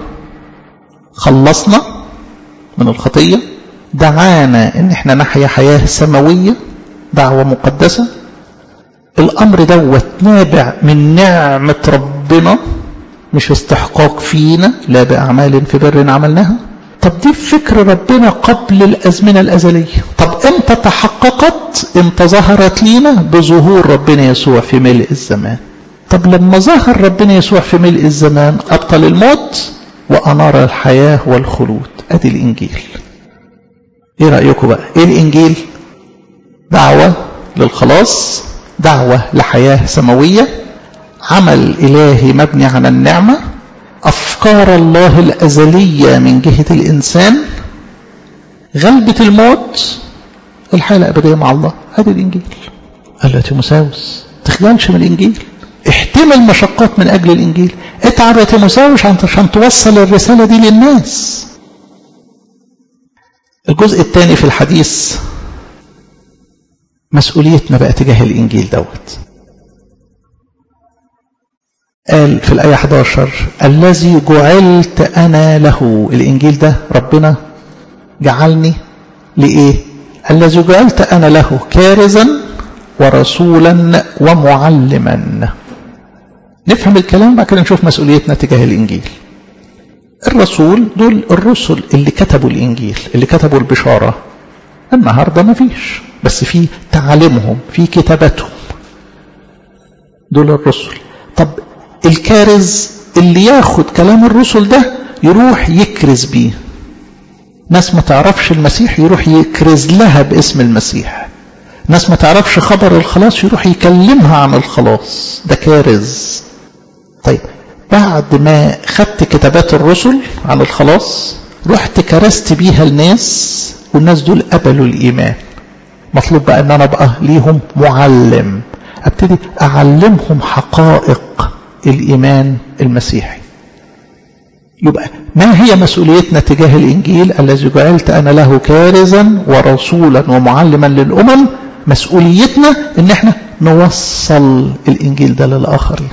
خلصنا من الخطية، دعانا ان احنا نحيا حياة سماوية، دعوة مقدسة. الأمر دوت نابع من نعمة ربنا، مش استحقاق فينا، لا بأعمال في بر عملناها. طب دي فكر ربنا قبل الأزمنة الأزلية. طب امتى تحققت؟ امتى ظهرت لينا؟ بظهور ربنا يسوع في ملء الزمان. طب لما ظهر ربنا يسوع في ملء الزمان أبطل الموت وأنار الحياة والخلود. أدي الإنجيل. ايه رأيكم بقى؟ ايه الإنجيل؟ دعوة للخلاص، دعوة لحياة سماوية، عمل إلهي مبني على النعمة، أفكار الله الأزلية من جهة الإنسان، غلبة الموت، الحياة الأبدية مع الله. هذا الإنجيل. قال له تيموثاوس تخجلش من الإنجيل، احتمل مشقات من أجل الإنجيل، اتعب يا تيموثاوس عشان توصل الرسالة دي للناس. الجزء الثاني في الحديث مسؤوليتنا بقى تجاه الإنجيل دوت. قال في الآية 11 الذي جعلت أنا له. الإنجيل ده ربنا جعلني لإيه؟ الذي جعلت أنا له كارزا ورسولا ومعلما. نفهم الكلام بعد كده نشوف مسؤوليتنا تجاه الإنجيل. الرسول دول الرسل اللي كتبوا الإنجيل، اللي كتبوا البشارة. النهاردة ما فيش، بس في تعليمهم، في كتابتهم، دول الرسل. طب الكارز اللي ياخد كلام الرسل ده يروح يكرز بيه. ناس ما تعرفش المسيح يروح يكرز لها باسم المسيح. ناس ما تعرفش خبر الخلاص يروح يكلمها عن الخلاص. ده كارز. طيب بعد ما خدت كتابات الرسل عن الخلاص رحت كرست بيها الناس، والناس دول قبلوا الإيمان. مطلوب بقى ان انا بقى ليهم معلم، ابتدي اعلمهم حقائق الإيمان المسيحي. يبقى ما هي مسؤوليتنا تجاه الإنجيل؟ الذي جعلت أنا له كارزا ورسولا ومعلما للأمم. مسؤوليتنا ان احنا نوصل الإنجيل ده للآخرين.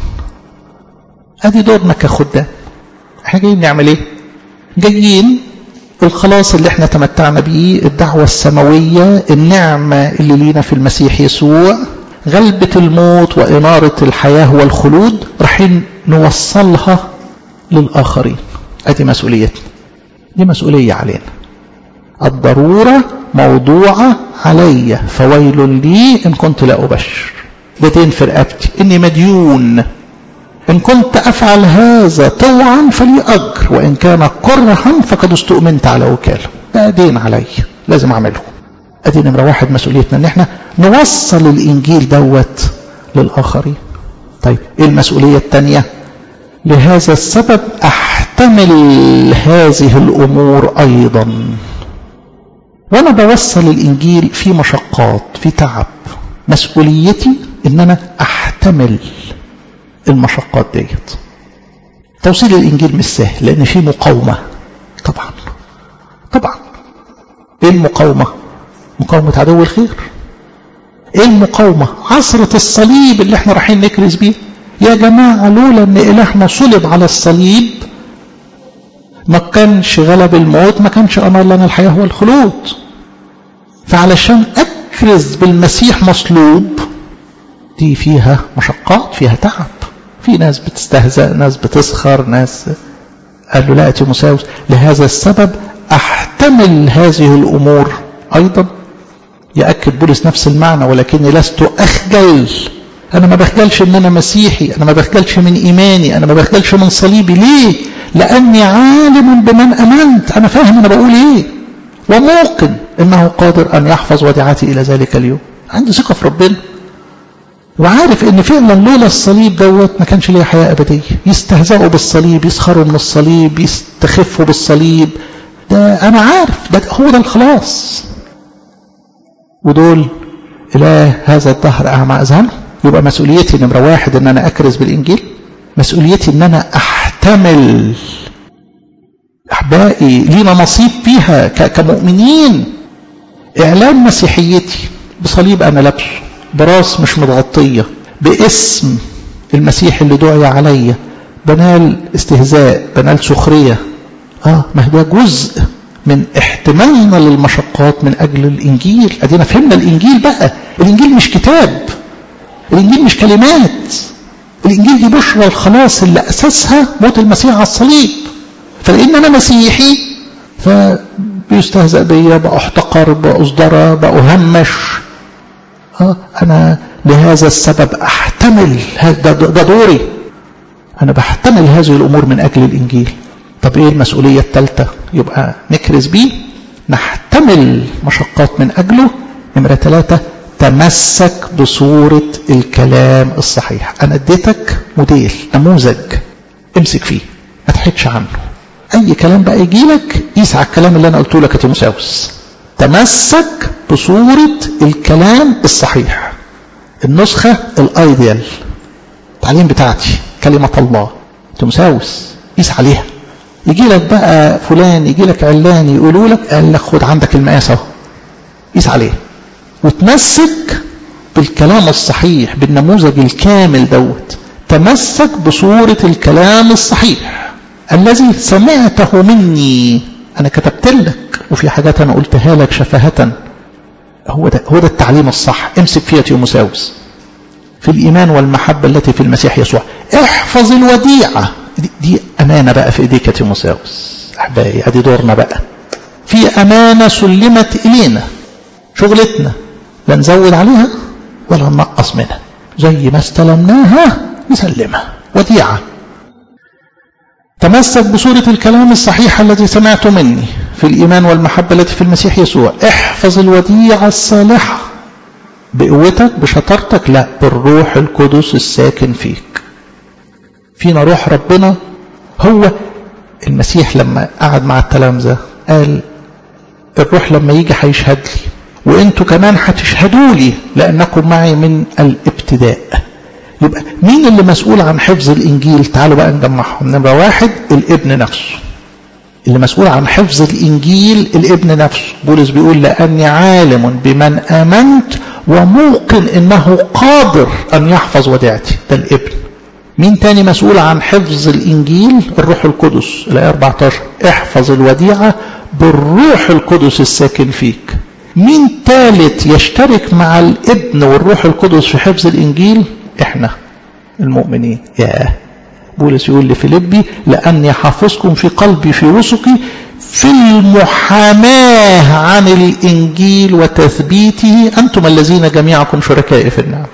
ادي دورنا كخدام. احنا جايين نعمل ايه؟ جايين الخلاص اللي احنا تمتعنا بيه، الدعوة السماوية، النعمة اللي لينا في المسيح يسوع، غلبة الموت وإنارة الحياة والخلود، رايحين نوصلها للآخرين. ادي مسؤوليتنا. دي مسؤولية علينا. الضرورة موضوعة علي، فويل لي إن كنت لا أبشر. ده دين في رقبتي، إني مديون. إن كنت أفعل هذا طوعا فلي أجر، وإن كان كرها فقد استؤمنت على وكالة. ده دين علي لازم أعمله. أدي نمرة واحد مسؤوليتنا، إن إحنا نوصل الإنجيل دوت للآخرين. طيب إيه المسؤولية الثانية؟ لهذا السبب أحتمل هذه الأمور أيضا. وأنا بوصل الإنجيل في مشقات، في تعب. مسؤوليتي إن أنا أحتمل المشقات ديت. توصيل الإنجيل مش سهل، لأن فيه مقاومة. طبعا إيه المقاومة؟ مقاومة عدو الخير. إيه المقاومة؟ عصرة الصليب اللي احنا رايحين نكرز بيه. يا جماعة لولا ان إلهنا صلب على الصليب ما كانش غلب الموت، ما كانش أمر لنا الحياة والخلود. فعلشان أكرز بالمسيح مصلوب دي فيها مشقات، فيها تعب. في ناس بتستهزأ، ناس بتسخر، ناس. قال له لا يا تيموثاوس لهذا السبب أحتمل هذه الأمور أيضا. يأكد بولس نفس المعنى، ولكني لست أخجل. أنا ما بخجلش إن أنا مسيحي، أنا ما بخجلش من إيماني، أنا ما بخجلش من صليبي. ليه؟ لأني عالم بمن أمنت. أنا فاهم أنا بقول إيه، وموقن إنه قادر أن يحفظ وديعتي إلى ذلك اليوم. عندي ثقة في ربنا، وعارف إن فعلا لولا الصليب دوت ما كانش ليه حياة أبدية. يستهزئوا بالصليب، يسخروا من الصليب، يستخفوا بالصليب. ده أنا عارف ده هو ده الخلاص. ودول إله هذا الدهر أعمى أذهانهم. يبقى مسؤوليتي نمرة واحد إن أنا أكرز بالإنجيل. مسؤوليتي إن أنا أحتمل. أحبائي لينا نصيب فيها كمؤمنين. إعلان مسيحيتي بصليب أنا لابسه، براس مش متغطية، باسم المسيح اللي دعي عليا، بنال استهزاء، بنال سخرية. ما ده جزء من احتمالنا للمشقات من أجل الإنجيل. أدينا فهمنا الإنجيل بقى. الإنجيل مش كتاب، الإنجيل مش كلمات. الإنجيل دي بشرى الخلاص اللي أساسها موت المسيح على الصليب. فلأن أنا مسيحي فبيستهزأ بيا، بقى احتقر، بقى أصدر، بقى أهمش. أنا لهذا السبب أحتمل، ده دوري. أنا بحتمل هذه الأمور من أجل الإنجيل. طب إيه المسؤولية الثالثة؟ يبقى نكرز بيه، نحتمل مشقات من أجله. نمرة 3 تمسك بصورة الكلام الصحيح. أنا اديتك موديل، نموذج، امسك فيه، ما تحيدش عنه. أي كلام بقى يجي لك قيس على الكلام اللي أنا قلته لك يا تيموثاوس. تمسك بصورة الكلام الصحيح. النسخة الايديال، التعليم بتاعتي كلمة الله. تيموثاوس قيس عليها. يجي لك بقى فلان، يجي لك علان، يقولوا لك قال لك خد عندك المقاس اهو، قيس عليه وتمسك بالكلام الصحيح، بالنموذج الكامل دوت. تمسك بصورة الكلام الصحيح الذي سمعته مني. أنا كتبت لك وفي حاجات أنا قلتها لك شفاهة. هو ده التعليم الصح. امسك فيها تيموساوس في الإيمان والمحبة التي في المسيح يسوع. احفظ الوديعة. دي أمانة بقى في إيديك يا تيموساوس. أحبائي أدي دورنا بقى. في أمانة سلمت إلينا، شغلتنا لا نزود عليها ولا ننقص منها، زي ما استلمناها نسلمها. وديعة. تمسك بصورة الكلام الصحيح الذي سمعته مني في الإيمان والمحبة التي في المسيح يسوع. احفظ الوديعة الصالحة بقوتك بشطارتك، لا، بالروح القدس الساكن فيك. فينا روح ربنا. هو المسيح لما قعد مع التلامذة قال الروح لما يجي هيشهد لي، وانتوا كمان هتشهدوا لي لأنكم معي من الابتداء. يبقى مين اللي مسؤول عن حفظ الإنجيل؟ تعالوا بقى نجمعهم. نمرة واحد الابن نفسه اللي مسؤول عن حفظ الإنجيل، الابن نفسه. بولس بيقول لأني عالم بمن آمنت وموقن إنه قادر أن يحفظ وديعتي. ده الابن. مين تاني مسؤول عن حفظ الإنجيل؟ الروح القدس. الآية 14 احفظ الوديعة بالروح القدس الساكن فيك. مين ثالث يشترك مع الابن والروح القدس في حفظ الإنجيل؟ احنا المؤمنين. بولس يقول لفيليبي لأني حافظكم في قلبي في وثقي في المحاماة عن الإنجيل وتثبيته أنتم الذين جميعكم شركائي في النعمة.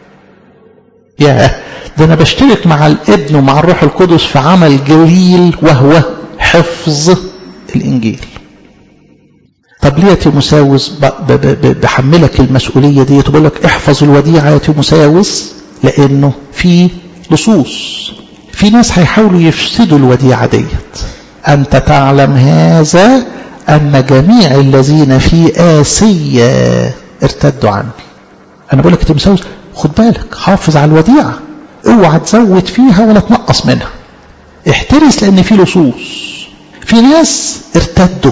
ده أنا بشترك مع الابن ومع الروح القدس في عمل جليل وهو حفظ الإنجيل. طب ليه يا تيموساوس بحملك المسؤولية دي؟ تقول لك احفظ الوديعة يا تيموساوس لأنه في لصوص، في ناس هيحاولوا يفسدوا الوديعة ديت. أنت تعلم هذا أن جميع الذين في آسيا ارتدوا عني. أنا بقول لك يا تيموساوس خد بالك، حافظ على الوديعة، اوعى تزود فيها ولا تنقص منها. احترس لأن في لصوص، في ناس ارتدوا.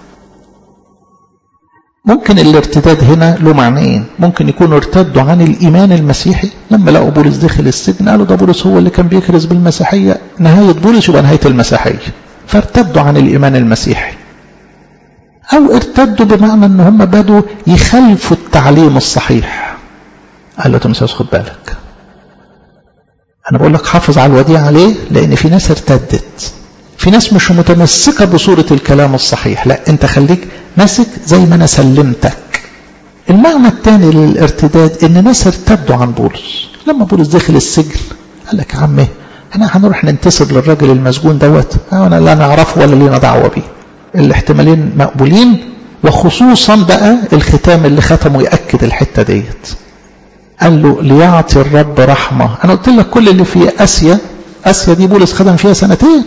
ممكن الارتداد هنا له معنيين. ممكن يكونوا ارتدوا عن الإيمان المسيحي، لما لقوا بولس دخل السجن قالوا ده بولس هو اللي كان بيكرز بالمسيحية، نهاية بولس يبقى نهاية المسيحية، فارتدوا عن الإيمان المسيحي. أو ارتدوا بمعنى أن هم بدوا يخالفوا التعليم الصحيح. قال له تيموساوس خد بالك، أنا بقول لك حافظ على الوديعة. ليه؟ لأن في ناس ارتدت، في ناس مش متمسكة بصورة الكلام الصحيح. لا، انت خليك ماسك زي ما انا سلمتك. المعنى الثاني للارتداد ان ناس ارتدوا عن بولس. لما بولس دخل السجن قال لك يا عمي احنا هنروح ننتسب للراجل المسجون دوت، انا لا نعرفه ولا لينا دعوة بيه. الاحتمالين مقبولين، وخصوصا بقى الختام اللي ختمه يأكد الحتة ديت. قال له ليعطي الرب رحمة. انا قلت لك كل اللي في اسيا دي بولس خدم فيها 2 سنين.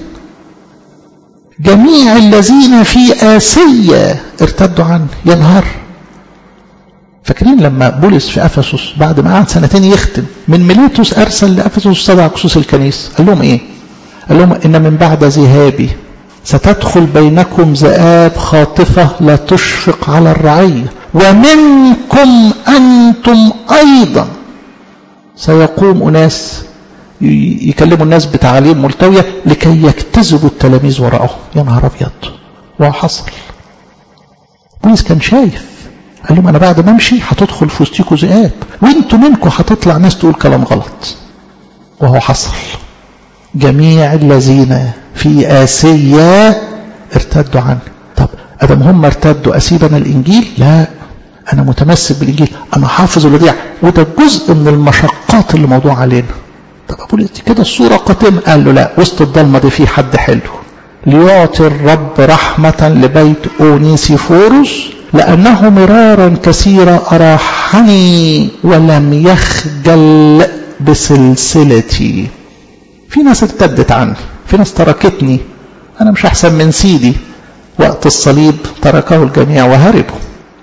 جميع الذين في آسيا ارتدوا عنه. يا نهار، فاكرين لما بولس في أفسس بعد ما قعد 2 سنين يختم، من ميليتوس أرسل لأفسس 7 كسوس الكنيسة. قال لهم إيه؟ قال لهم إن من بعد ذهابي ستدخل بينكم ذئاب خاطفة لا تشفق على الرعية، ومنكم أنتم أيضا سيقوم أناس يكلموا الناس بتعاليم ملتوية لكي يجتذبوا التلاميذ وراءهم. يا نهار أبيض، وحصل. بولس كان شايف، قال لهم أنا بعد ما أمشي هتدخل في وسطيكوا ذئاب، وانتوا منكم هتطلع ناس تقول كلام غلط. وهو حصل. جميع الذين في آسيا ارتدوا عنه. طب أدم هم ارتدوا أسيب أنا الإنجيل؟ لا، أنا متمسك بالإنجيل، أنا حافظ الوديعة، وده جزء من المشقات اللي موضوع علينا. طب أقول كده الصورة قاتمة. قال له لا، وسط الضلمة دي في حد حلو. ليعطي الرب رحمة لبيت أونيسيفوروس لأنه مرارا كثيرا أراحني ولم يخجل بسلسلتي. في ناس ارتدت عني، في ناس تركتني، أنا مش أحسن من سيدي. وقت الصليب تركه الجميع وهربوا.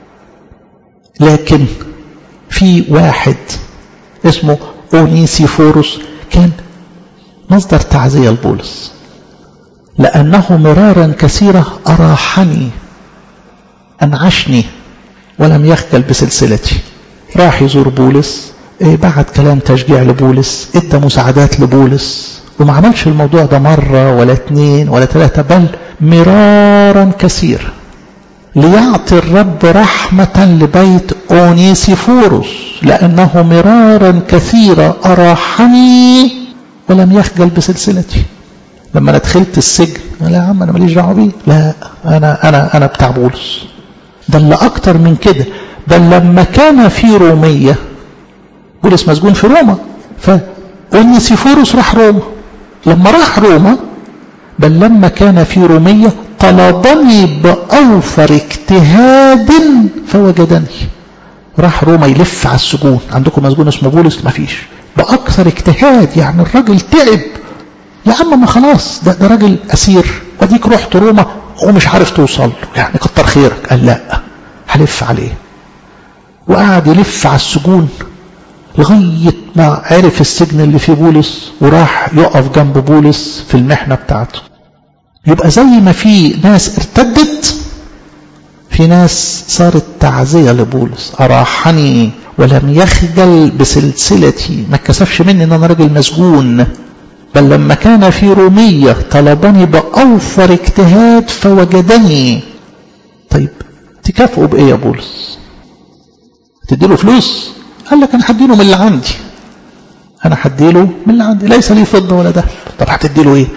لكن في واحد اسمه أونيسيفوروس كان مصدر تعزية لبولس، لأنه مرارا كثيرة أراحني، أنعشني ولم يخجل بسلسلتي. راح يزور بولس، بعت كلام تشجيع لبولس، ادى مساعدات لبولس، وما عملش الموضوع ده مرة ولا 2 ولا 3 بل مرارا كثيرا، ليعطي الرب رحمة لبيت أونيسيفوروس لأنه مرارا كثيرا أراحني ولم يخجل بسلسلتي. لما أنا دخلت السجن، لا يا عم أنا ماليش دعوة بيه، لا أنا بتاع بولس. ده اللي أكتر من كده، ده لما كان في رومية، بولس مسجون في روما، فأونيسيفوروس راح روما. لما راح روما، بل لما كان في رومية طلبني بأوفر اجتهاد فوجدني. راح روما يلف على السجون، عندكم مسجون اسمه بولس؟ ما فيش. بأكثر اجتهاد، يعني الراجل تعب. يا عم ما خلاص، ده راجل أسير، وديك رحت روما ومش عارف توصل له، يعني كتر خيرك. قال لا، هلف عليه. وقعد يلف على السجون لغاية ما عرف السجن اللي فيه بولس، وراح يقف جنب بولس في المحنة بتاعته. يبقى زي ما في ناس ارتدت، في ناس صارت تعزية لبولس. أراحني ولم يخجل بسلسلتي، ما اتكسفش مني ان انا راجل مسجون، بل لما كان في رومية طلبني بأوفر اجتهاد فوجدني. طيب تكافئوا بإيه يا بولس؟ تديله فلوس؟ قال لك أنا هديله من اللي عندي، أنا هديله من اللي عندي، ليس لي فضة ولا ذهب. طب هتديله إيه؟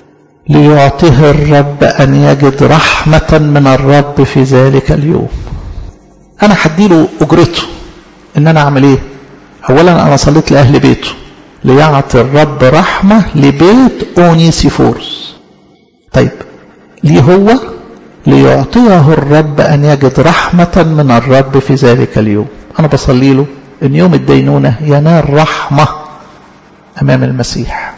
ليعطيه الرب أن يجد رحمة من الرب في ذلك اليوم. أنا هديله أجرته إن أنا أعمل إيه؟ أولا أنا صليت لأهل بيته، ليعطي الرب رحمة لبيت أونيسيفوروس. طيب ليه هو؟ ليعطيه الرب أن يجد رحمة من الرب في ذلك اليوم. أنا بصلي له إن يوم الدينونة ينال رحمة أمام المسيح.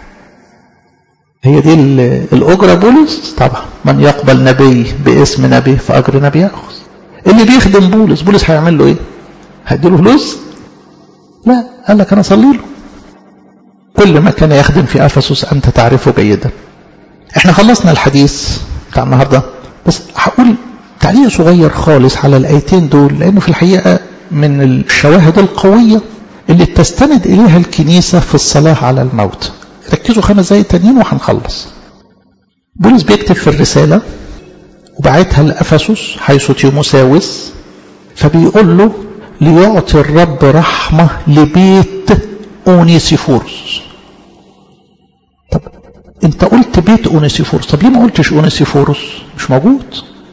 هي دي الأجرة بولس؟ طبعا من يقبل نبي باسم نبي فأجر نبي يأخذ. اللي بيخدم بولس هيعمل له إيه؟ هيديله فلوس؟ لا، قال لك أنا صلي له. كل ما كان يخدم في أفسس أنت تعرفه جيدا. احنا خلصنا الحديث بتاع النهاردة، بس هقول تعليق صغير خالص على الآيتين دول، لأنه في الحقيقة من الشواهد القوية اللي تستند إليها الكنيسة في الصلاة على الموت. ركزوا 5 دقايق تانيين وهنخلص. بولس بيكتب في الرسالة وبعتها لأفسس حيث تيموساوس، فبيقول له ليعطي الرب رحمة لبيت أونيسيفوروس. طب انت قلت بيت أونيسيفوروس، طب ليه ما قلتش أونيسيفوروس؟ مش موجود.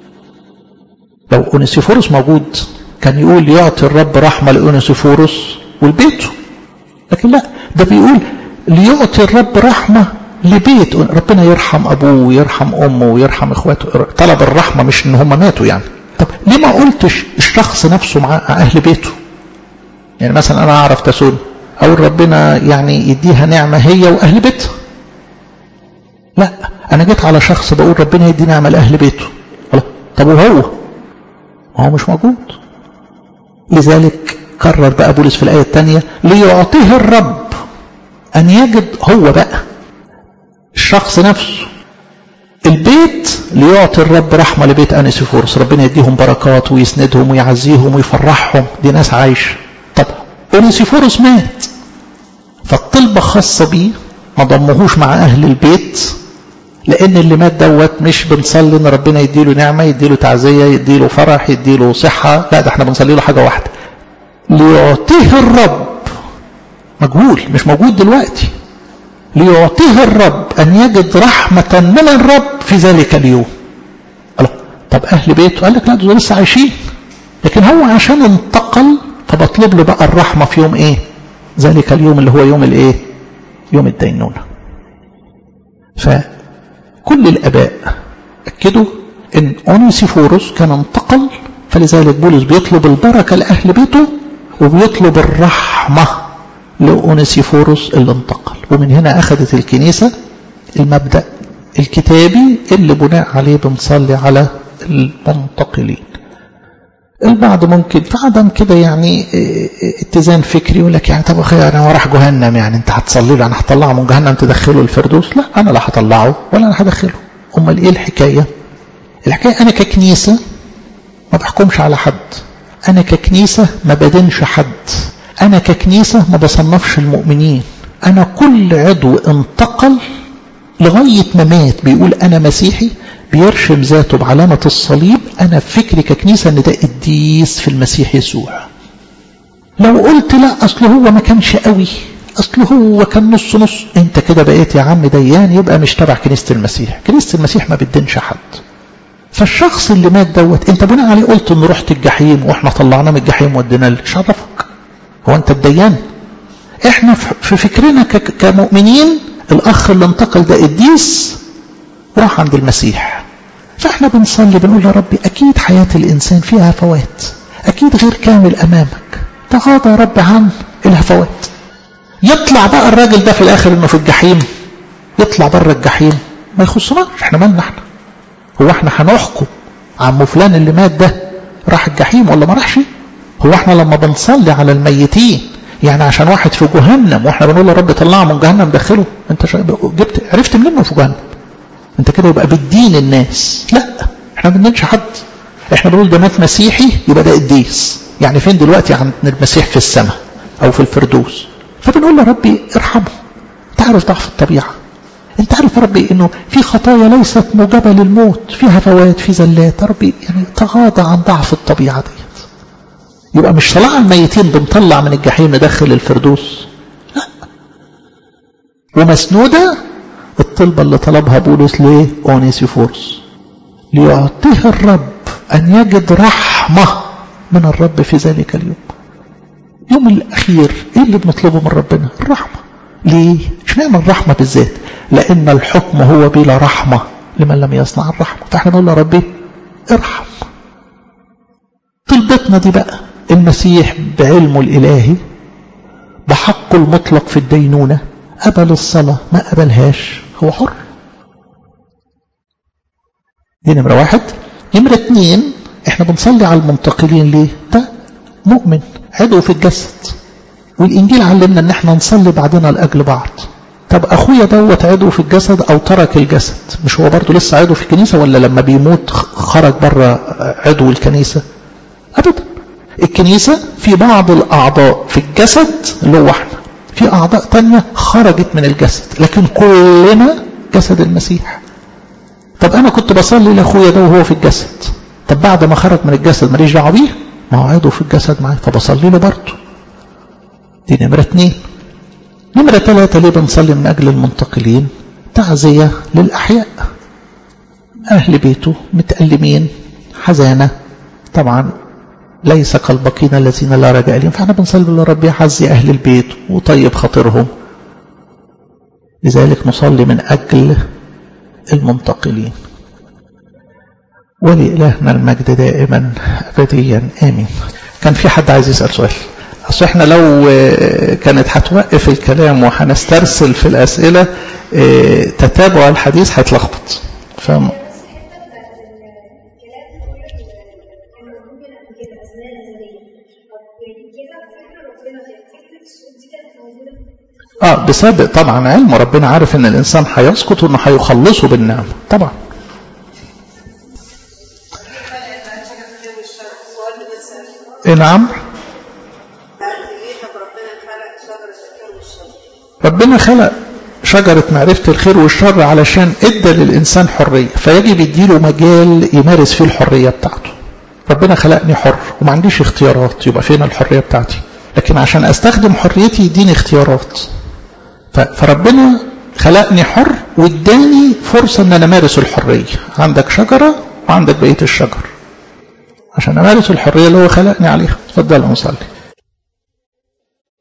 لو أونيسيفوروس موجود كان يقول يعطي الرب رحمة لأونيسيفوروس والبيته، لكن لا، ده بيقول ليعطي الرب رحمة لبيت. ربنا يرحم أبوه ويرحم أمه ويرحم إخواته. طلب الرحمة مش إن هم ماتوا يعني. طب ليه ما قلتش الشخص نفسه مع أهل بيته؟ يعني مثلا أنا أعرف تسوني، أو ربنا يعني يديها نعمة هي وأهل بيتها. لا، أنا جيت على شخص بقول ربنا يدي نعمة لأهل بيته. طب وهو؟ هو مش موجود. لذلك كرر بقى بولس في الآية الثانية ليعطيه الرب أن يجد، هو بقى الشخص نفسه البيت، ليعطي الرب رحمة لبيت أونيسيفوروس، ربنا يديهم بركات ويسندهم ويعزيهم ويفرحهم، دي ناس عايشة. طب أونيسيفوروس مات، فالطلبة خاصة بيه، ما ضمهوش مع أهل البيت، لأن اللي مات دوت مش بنصلي إن ربنا يديله نعمة، يديله تعزية، يديله فرح، يديله صحة، لا، ده احنا بنصلي له حاجة واحدة، ليعطيه الرب، مجهول مش موجود دلوقتي، ليعطيه الرب أن يجد رحمة من الرب في ذلك اليوم. الله، طب أهل بيته؟ قال لك لا، دول لسه عايشين، لكن هو عشان انتقل فبطلب له بقى الرحمة في يوم ايه؟ ذلك اليوم اللي هو يوم الايه؟ يوم الدينونة. فكل الآباء أكدوا إن أونيسيفوروس كان انتقل، فلذلك بولس بيطلب البركة لأهل بيته وبيطلب الرحمة لأونيسيفوروس اللي انتقل. ومن هنا أخذت الكنيسة المبدأ الكتابي اللي بناء عليه بنصلي على المنتقلين. البعض ممكن في عدم كده يعني اتزان فكري يقول لك يعني طب اخي انا راح جهنم، يعني انت هتصلي له، انا هطلعه من جهنم تدخله الفردوس؟ لا، انا لا هطلعه ولا انا هدخله. امال ايه الحكايه؟ الحكايه انا ككنيسه ما بحكمش على حد، انا ككنيسه ما بدينش حد، أنا ككنيسة ما بصنفش المؤمنين، أنا كل عضو انتقل لغاية ما مات بيقول أنا مسيحي، بيرشم ذاته بعلامة الصليب. أنا فكري ككنيسة أن ده قديس في المسيح يسوع. لو قلت لا أصل هو ما كانش قوي، أصل هو كان نص نص، أنت كده بقيت يا عم ديان، يبقى مش تبع كنيسة المسيح. كنيسة المسيح ما بتدينش حد. فالشخص اللي مات دوت أنت بناء عليه قلت إنه رحت الجحيم وإحنا طلعناه من الجحيم ودينا له، إيش عرفك؟ هو أنت الديان؟ إحنا في فكرنا كمؤمنين الأخ اللي انتقل ده قديس وراح عند المسيح. فإحنا بنصلي بنقول يا ربي أكيد حياة الإنسان فيها هفوات، أكيد غير كامل أمامك، تغاضى يا رب عن الهفوات. يطلع بقى الراجل ده في الآخر إنه في الجحيم، يطلع بره الجحيم، ما يخصناش، إحنا مالنا إحنا؟ هو إحنا هنحكم عم فلان اللي مات ده راح الجحيم ولا ما راحش؟ هو إحنا لما بنصلي على الميتين يعني عشان واحد في جهنم واحنا بنقول يا رب طلعه من جهنم دخله، انت عرفت منين في جهنم؟ انت كده يبقى بتدين الناس. لا، احنا ما بندينش حد، احنا بنقول ده مات مسيحي يبقى ده قديس. يعني فين دلوقتي عند المسيح؟ في السماء او في الفردوس. فبنقول له ربي ارحمه، انت عارف ضعف الطبيعه، انت عارف يا ربي انه في خطايا ليست موجبه للموت، في هفوات، في زلات، يا ربي يعني تغاضى عن ضعف الطبيعه دي. يبقى مش طلع الميتين بنطلع من الجحيم ندخل الفردوس، لا. ومسنودة الطلبة اللي طلبها بولس لأونيسيفوروس، ليعطيه الرب أن يجد رحمة من الرب في ذلك اليوم. يوم الأخير إيه اللي بنطلبه من ربنا؟ الرحمة. ليه؟ اشمعنى الرحمة بالذات؟ لأن الحكم هو بلا رحمة لمن لم يصنع الرحمة. فإحنا نقول له ربي ارحم. طلبتنا دي بقى المسيح بعلمه الإلهي بحقه المطلق في الدينونة قبل الصلاة ما قبلهاش، هو حر. دي نمرة واحد. نمرة اتنين، احنا بنصلي على المنتقلين ليه؟ ده مؤمن عضو في الجسد، والإنجيل علمنا ان احنا نصلي بعضنا لأجل بعض. طب أخويا دوت عضو في الجسد أو ترك الجسد، مش هو برضو لسه عضو في الكنيسة ولا لما بيموت خرج بره عضو الكنيسة؟ أبدا. الكنيسة في بعض الأعضاء في الجسد اللي هو احنا، في أعضاء تانية خرجت من الجسد، لكن كلنا جسد المسيح. طب أنا كنت بصلي لأخويا ده وهو في الجسد، طب بعد ما خرج من الجسد ماليش دعوة بيه، ما هو عضو في الجسد معايا فبصلي له برضه. دي نمرة اتنين. نمرة تلاتة، ليه بنصلي من أجل المنتقلين؟ تعزية للأحياء، أهل بيته متألمين حزانة طبعا ليس كالباقين الذين لا رجاء لهم، فاحنا بنصلي لرب يحزي أهل البيت وطيب خاطرهم. لذلك نصلي من أجل المنتقلين. ولإلهنا المجد دائما أبديا آمين. كان في حد عايز يسأل سؤال؟ أصل احنا لو كانت هتوقف الكلام وهنسترسل في الأسئلة تتابع الحديث هيتلخبط. فاهم؟ بسبب طبعا علم ربنا، عارف ان الانسان هيسقط وانه هيخلصه بالنعمه طبعا. نعم. ربنا خلق شجرة معرفة الخير والشر علشان ادى للإنسان حرية، فيجب يديله مجال يمارس فيه الحرية بتاعته. ربنا خلقني حر وما عنديش اختيارات، يبقى فين الحرية بتاعتي؟ لكن عشان استخدم حريتي يديني اختيارات. فربنا خلقني حر واداني فرصة ان انا امارس الحرية. عندك شجرة وعندك بقية الشجر عشان امارس الحرية اللي هو خلقني عليها. اتفضل نصلي.